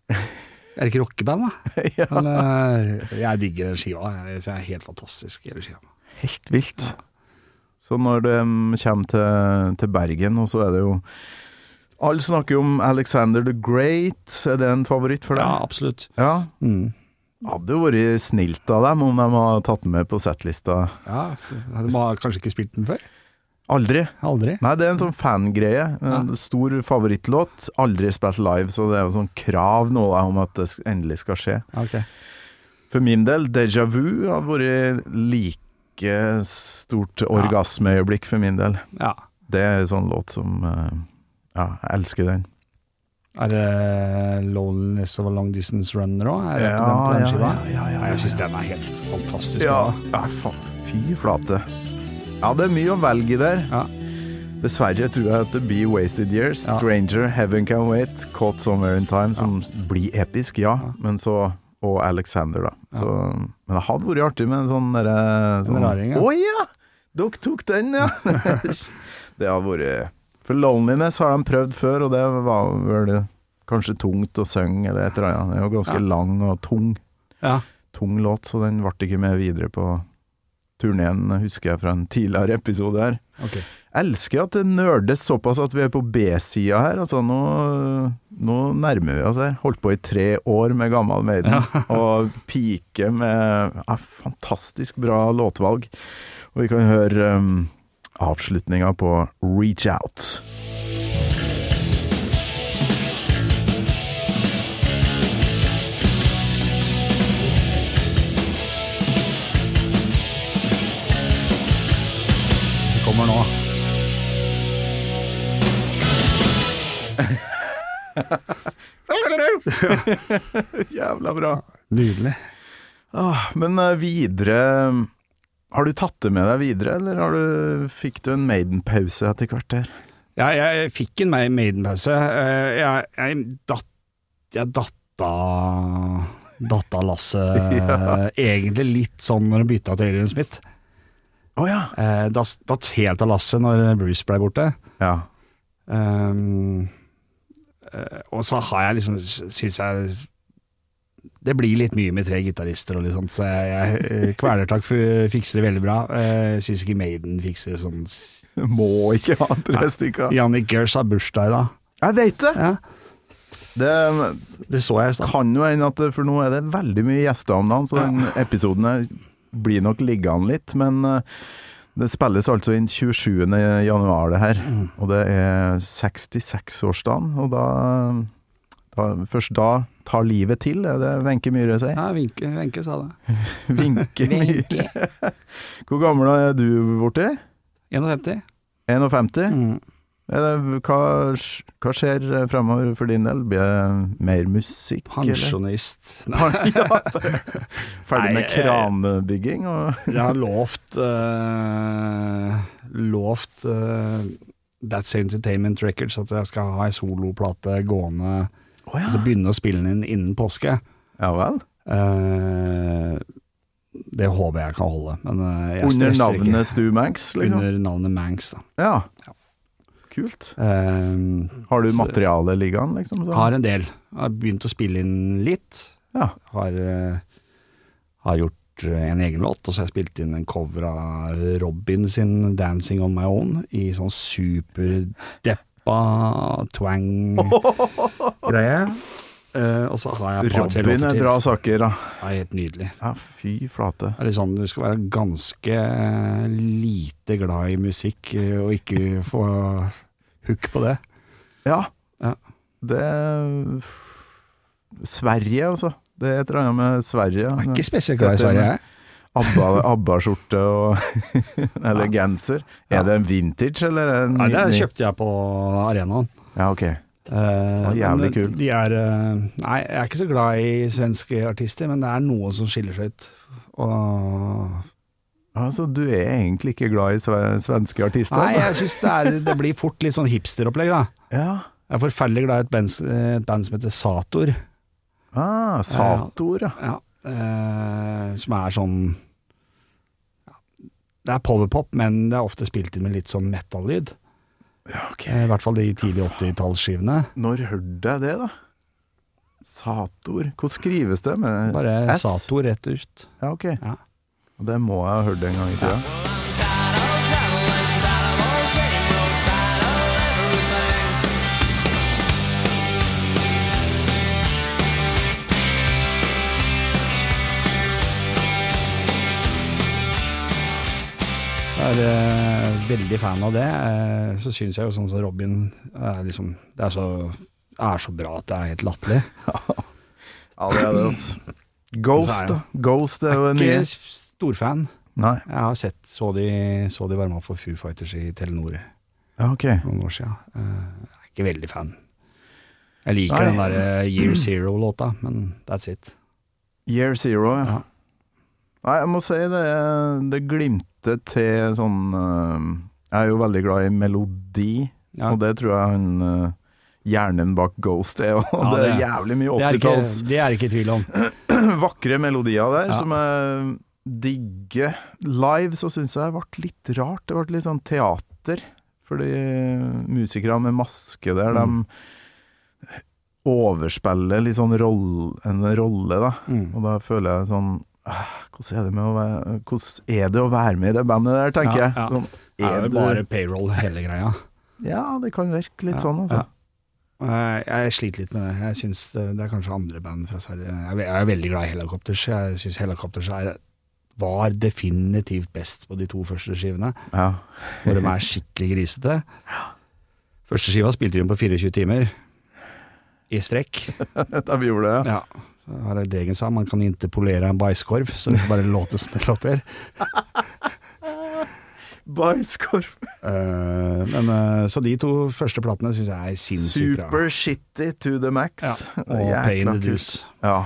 Speaker 5: Er det ikke rockeband da? ja. Men uh, jeg digger den skiva. Jeg, jeg er helt fantastisk i den skiva.
Speaker 6: Helt vilt. Ja. Så når de kommer til, til Bergen, og så er det jo alle snakker om Alexander the Great. Er det en favoritt for deg?
Speaker 5: Ja, absolutt.
Speaker 6: Ja. Mm. Hadde jo vært snilt av dem om de har tatt den med på settlista.
Speaker 5: Ja, de har kanskje ikke spilt den før?
Speaker 6: Aldri.
Speaker 5: Aldri?
Speaker 6: Nei, det er en sånn fangreie. En ja. stor favorittlåt. Aldri spilt live, så det er jo sånn krav nå da, om at det endelig skal skje.
Speaker 5: Okay.
Speaker 6: For min del, Deja Vu har vært like stort orgasmeøyeblikk for min del.
Speaker 5: Ja.
Speaker 6: Det er en sånn låt som ja, jeg elsker den.
Speaker 5: Er det Loneliness of a Long Distance Runner også? Er det
Speaker 6: ja,
Speaker 5: på den, på den
Speaker 6: ja,
Speaker 5: skiva?
Speaker 6: Ja, ja, ja, ja.
Speaker 5: Jeg synes den er helt fantastisk
Speaker 6: ja,
Speaker 5: bra.
Speaker 6: Ja, fa- fy flate. Ja, det er mye å velge der.
Speaker 5: Ja.
Speaker 6: Dessverre tror jeg at det blir Wasted Years, ja. Stranger, Heaven Can Wait, Caught Somewhere in Time, som ja. blir episk, ja. Men så, og Alexander da. Så, ja. Men det hadde vært artig med en sånn der, sånn,
Speaker 5: en raring, ja.
Speaker 6: Å ja, dere tok den, ja. Det har vært... For Loneliness har de prøvd før, og det var vel kanskje tungt å synge, eller et eller annet. Det er jo ganske ja. lang og tung.
Speaker 5: Ja.
Speaker 6: Tung låt, så den ble ikke med videre på turneen, husker jeg fra en tidligere episode her.
Speaker 5: Okay.
Speaker 6: Jeg elsker at det nerdes såpass at vi er på B-sida her. Altså, nå, nå nærmer vi oss her. Holdt på i tre år med Gammel Maiden, ja. og pike med ja, fantastisk bra låtvalg. Og vi kan høre... Um, avslutninga på Reach Out.
Speaker 5: Det kommer nå.
Speaker 6: Jævla bra.
Speaker 5: Nydelig.
Speaker 6: Ah, men videre... Har du tatt det med deg videre, eller har du, fikk du en Maiden-pause etter hvert der?
Speaker 5: Ja, jeg fikk en Maiden-pause. Jeg, jeg, datt, jeg datta, datta Lasse ja. egentlig litt sånn når han bytta til Adrian Smith.
Speaker 6: Å oh, ja.
Speaker 5: Datt, datt helt av Lasse når Bruce ble borte.
Speaker 6: Ja.
Speaker 5: Um, og så har jeg liksom, synes jeg... Det blir litt mye med tre gitarister og litt sånt, så jeg, jeg Kvelertak fikser det veldig bra. Jeg synes ikke Maiden fikser det sånn.
Speaker 6: Må ikke ha tre stykker.
Speaker 5: Jannik Gers har bursdag da.
Speaker 6: Jeg vet det.
Speaker 5: Ja.
Speaker 6: Det,
Speaker 5: det så jeg snart.
Speaker 6: Kan jo en at, for nå er det veldig mye gjester om dagen, så den episoden blir nok liggende litt, men Det spilles altså inn tjuesjuende januar det her, mm. og det er sekstiseks-årsdagen, og da, da, først da tar livet til, er det Wenche Myhre sier?
Speaker 5: Ja, Wenche, Wenche sa det.
Speaker 6: Wenche Myhre. Hvor gammel er du borti?
Speaker 5: femtién.
Speaker 6: femtién?
Speaker 5: Mm.
Speaker 6: Er det, hva, hva skjer fremover for din del? Blir det mer musikk?
Speaker 5: Pensjonist.
Speaker 6: Ja, ferdig med kranbygging? Og
Speaker 5: jeg har lovt uh, lovt uh, That's Entertainment Records at jeg skal ha en soloplate gående, oh, ja. Altså begynne å spille den innen påske.
Speaker 6: Ja vel?
Speaker 5: Uh, det håper jeg kan holde. Men, uh, jeg
Speaker 6: under navnet Stu Manx?
Speaker 5: Liksom. Under navnet Manx, da.
Speaker 6: Ja.
Speaker 5: Ja.
Speaker 6: Kult.
Speaker 5: Um,
Speaker 6: har du materiale liggende, liksom? Så?
Speaker 5: Har en del. Jeg har begynt å spille inn litt.
Speaker 6: Ja.
Speaker 5: Har, uh, har gjort en egen låt, og så har jeg spilt inn en cover av Robin sin Dancing on My Own i sånn superdeppa twang-greie. Uh, og så har jeg et par, tre låter til.
Speaker 6: Robin er bra saker, da.
Speaker 5: Ja, helt nydelig.
Speaker 6: Ja, fy flate.
Speaker 5: Det er litt sånn, du skal være ganske lite glad i musikk og ikke få hook på det.
Speaker 6: Ja.
Speaker 5: Ja.
Speaker 6: Det Sverige, altså. Det er et eller annet med Sverige.
Speaker 5: Jeg er ikke spesielt glad i Sverige, jeg.
Speaker 6: Abba, Abba-skjorte og eller genser. Er det en vintage, eller? En
Speaker 5: Nei, det kjøpte jeg på arenaen.
Speaker 6: Ja, ok.
Speaker 5: Uh,
Speaker 6: jævlig kul.
Speaker 5: De er, uh, nei, jeg er ikke så glad i svenske artister, men det er noe som skiller seg ut. Og
Speaker 6: altså, du er egentlig ikke glad i svenske artister?
Speaker 5: Nei, jeg synes det, er, det blir fort litt sånn hipsteropplegg, da.
Speaker 6: Ja.
Speaker 5: Jeg er forferdelig glad i et band, et band som heter Sator.
Speaker 6: Ah, Sator, ja.
Speaker 5: Uh, ja uh, som er sånn ja, det er powerpop, men det er ofte spilt inn med litt sånn metal-lyd.
Speaker 6: Ja, okay.
Speaker 5: I hvert fall de tidlige åtti-tallsskivene.
Speaker 6: Når hørte jeg det, da? Sator. Hvor skrives det? Med
Speaker 5: Bare
Speaker 6: S?
Speaker 5: Sator rett ut.
Speaker 6: Ja, ok.
Speaker 5: Ja.
Speaker 6: Det må jeg ha hørt en gang i tida. Ja.
Speaker 5: Jeg er uh, veldig fan av det. Uh, så synes jeg jo sånn som Robin er liksom, det er så, er så bra at det er helt latterlig.
Speaker 6: Ja, det er det altså. Ghost da. Ghost er jo en
Speaker 5: ny. Ikke storfan.
Speaker 6: Nei.
Speaker 5: Jeg har sett, så de, så de varme opp for Foo Fighters i Telenor.
Speaker 6: Ja, ok.
Speaker 5: Noen år siden. Uh, jeg er ikke veldig fan. Jeg liker Nei. den der uh, Year Zero-låta, men that's it.
Speaker 6: Year Zero, ja.
Speaker 5: ja.
Speaker 6: Nei, jeg må si det, det glimter til sånn uh, jeg er jo veldig glad i melodi, ja. Og det tror jeg han uh, hjernen bak Ghost er, og ja, det, det er jævlig mye åttitalls.
Speaker 5: Det er ikke i tvil om.
Speaker 6: Vakre melodier der, ja. Som jeg digger. Live så synes jeg det ble litt rart, det ble litt sånn teater, fordi musikere med maske der, mm. de overspiller litt sånn roll, en rolle da, mm. og da føler jeg sånn hvordan er det med å være, hvordan er det å være med i det bandet der, tenker
Speaker 5: ja,
Speaker 6: jeg.
Speaker 5: Ja.
Speaker 6: Sånn,
Speaker 5: er det er jo bare payroll hele greia.
Speaker 6: Ja, det kan virke litt ja, sånn, altså.
Speaker 5: Ja. Jeg sliter litt med det. Jeg synes det, det er kanskje andre band fra Sverige. Jeg er veldig glad i Helicopters. Jeg synes Helicopters er, var definitivt best på de to første skivene. Ja. Hvor de er skikkelig grisete. Første skiva spilte de på tjuefire timer i strekk.
Speaker 6: Da vi gjorde det,
Speaker 5: ja. Ja. Har jeg Degen sa, man kan interpolere en bæskorv, så det får bare låte som det låter.
Speaker 6: Bæskorv.
Speaker 5: Uh, men, uh, så de to første platene synes jeg er sinnssykt bra.
Speaker 6: Super shitty to the max.
Speaker 5: Ja, og Pain the Deuce.
Speaker 6: Ja.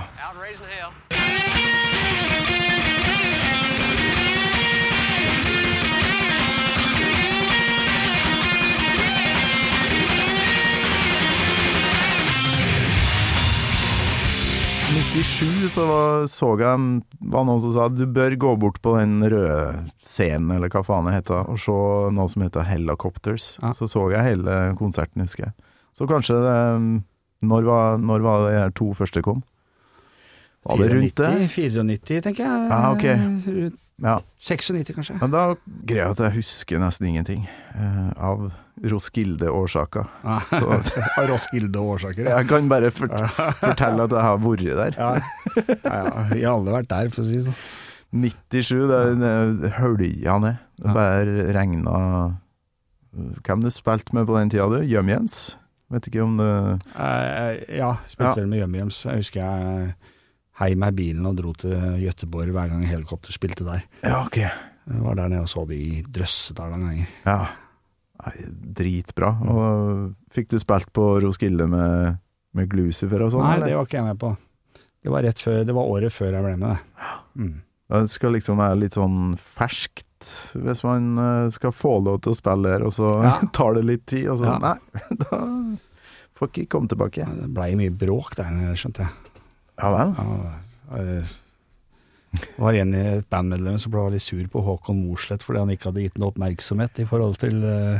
Speaker 6: nittisju så var, så jeg var noen som sa du bør gå bort på den røde scenen eller hva faen det heter og se noe som heter Helicopters ja. Så så jeg hele konserten, husker jeg. Så kanskje det, når, var, når var det her to første kom? Var det rundt det?
Speaker 5: nittito, tenker jeg.
Speaker 6: Ja, ok. Ja.
Speaker 5: nittito kanskje.
Speaker 6: Men da greier jeg at jeg husker nesten ingenting uh, av Roskilde-årsaker.
Speaker 5: Ja. Av Roskilde-årsaker?
Speaker 6: Jeg kan bare fort- fortelle at jeg har vært der.
Speaker 5: Ja. Ja, ja, jeg har aldri vært der, for å si det.
Speaker 6: nittisju, det hølja ned. Det bare regnet. Hvem du spilte med på den tida, du? Jømjens? Vet ikke om det...
Speaker 5: Uh, ja, spilte vel med Jømjens. Jeg husker jeg hei med bilen og dro til Göteborg hver gang helikopter spilte der.
Speaker 6: Ja, ok.
Speaker 5: Jeg var der nede og så de i Drøssedal en gang.
Speaker 6: Ja, Nei, dritbra. Og fikk du spilt på Roskilde med, med Glucifer og sånn?
Speaker 5: Nei,
Speaker 6: eller?
Speaker 5: det var ikke jeg med på. Det var, rett før, det var året før jeg ble med det. Mm.
Speaker 6: Det skal liksom være litt sånn ferskt hvis man skal få lov til å spille der, og så ja. tar det litt tid, og så, ja. nei, da får ikke komme tilbake.
Speaker 5: Det ble mye bråk der, skjønte jeg.
Speaker 6: Ja vel?
Speaker 5: Ja, det var en i et bandmedlem som ble litt sur på Håkon Mosleth fordi han ikke hadde gitt noe oppmerksomhet i forhold til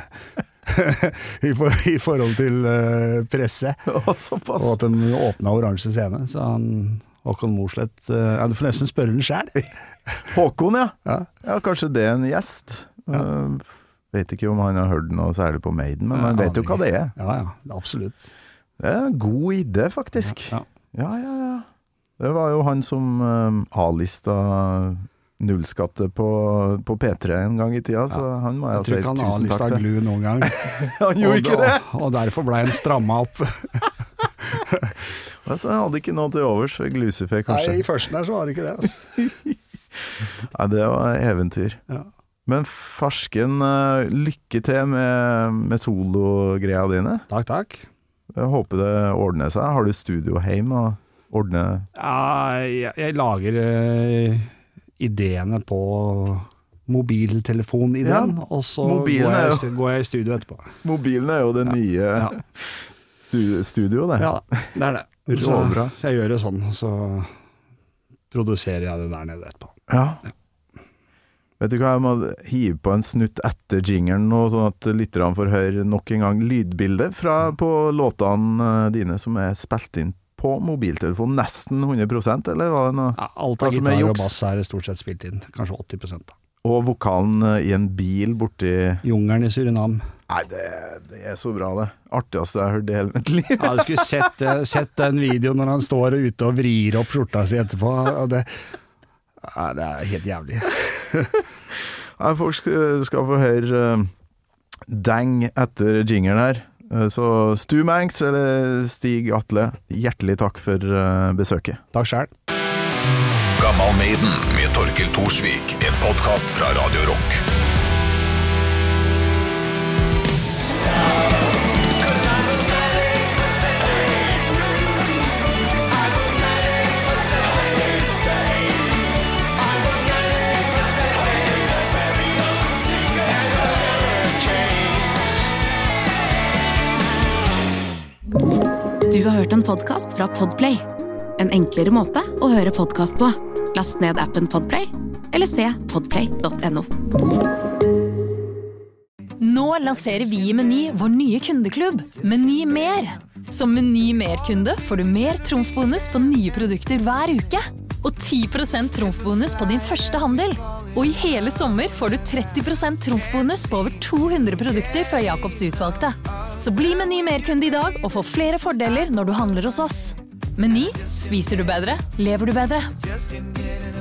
Speaker 5: i, for, i forhold til uh, presse.
Speaker 6: Oh, såpass.
Speaker 5: Og at de åpnet oransje scene, så han Håkon Mosleth, uh, ja, du får nesten spørre den selv.
Speaker 6: Håkon, ja.
Speaker 5: ja.
Speaker 6: Ja, kanskje det er en gjest. Ja. Uh, vet ikke om han har hørt noe særlig på Maiden, men han
Speaker 5: ja,
Speaker 6: vet jo hva det er.
Speaker 5: Ja, ja, absolutt.
Speaker 6: Det er en god idé, faktisk.
Speaker 5: Ja,
Speaker 6: ja, ja. ja. Det var jo han som um, A-lista nullskatte på, på P tre en gang i tida, så ja. han må jeg,
Speaker 5: jeg tror ikke han A-lista Glu noen gang.
Speaker 6: Han gjorde ikke det!
Speaker 5: Og derfor ble han strammet opp.
Speaker 6: Altså, han hadde ikke noe til overs for Glucifer, kanskje.
Speaker 5: Nei, i førsten her så var det ikke det, altså.
Speaker 6: Nei, det var eventyr.
Speaker 5: Ja.
Speaker 6: Men farsken, lykke til med, med solo-greia dine.
Speaker 5: Takk, takk.
Speaker 6: Jeg håper det ordner seg. Har du studio hjemme og ordner?
Speaker 5: Ja, jeg, jeg lager uh, ideene på mobiltelefonideen, ja, og så går jeg, jo, går jeg i studio etterpå.
Speaker 6: Mobilen er jo det ja, nye ja. Studio, studio, det.
Speaker 5: Ja, det er det. Så, så jeg gjør det sånn, så produserer jeg det der nede etterpå.
Speaker 6: Ja. ja. Vet du hva, jeg må hive på en snutt etter jingeren nå, sånn at lytterne får høre nok en gang lydbildet fra på låtene dine som er spilt inn på mobiltelefon, nesten hundre prosent, eller var det noe?
Speaker 5: Ja, alt av gitar og bass er stort sett spilt inn, kanskje åtti prosent da.
Speaker 6: Og vokalen i en bil borti...
Speaker 5: Jungelen i Surinam.
Speaker 6: Nei, det, det er så bra det. Artigste jeg har hørt i hele mitt liv.
Speaker 5: Ja, du skulle sett, sett den videoen når han står ute og vrir opp skjorta si etterpå, og det, ja, det er helt jævlig.
Speaker 6: Ja, folk skal, skal få høre uh, deng etter jingeren her. Så Stu Manx eller Stig Atle, hjertelig takk for uh, besøket.
Speaker 5: Takk selv.
Speaker 13: Gammal Maiden med Torkel Torsvik, en podcast fra Radio Rock.
Speaker 4: Du har hørt en podcast fra Podplay. En enklere måte å høre podcast på. Last ned appen Podplay, eller se podplay punktum no.
Speaker 11: Nå lanserer vi i Meny vår nye kundeklubb, Meny Mer. Som Meny Mer-kunde får du mer trumfbonus på nye produkter hver uke. Og ti prosent trumfbonus på din første handel. Og i hele sommer får du tretti prosent trumfbonus på over to hundre produkter fra Jakobs utvalgte. Så bli Meny Mer-kunde i dag og få flere fordeler når du handler hos oss. Meny, spiser du bedre, lever du bedre.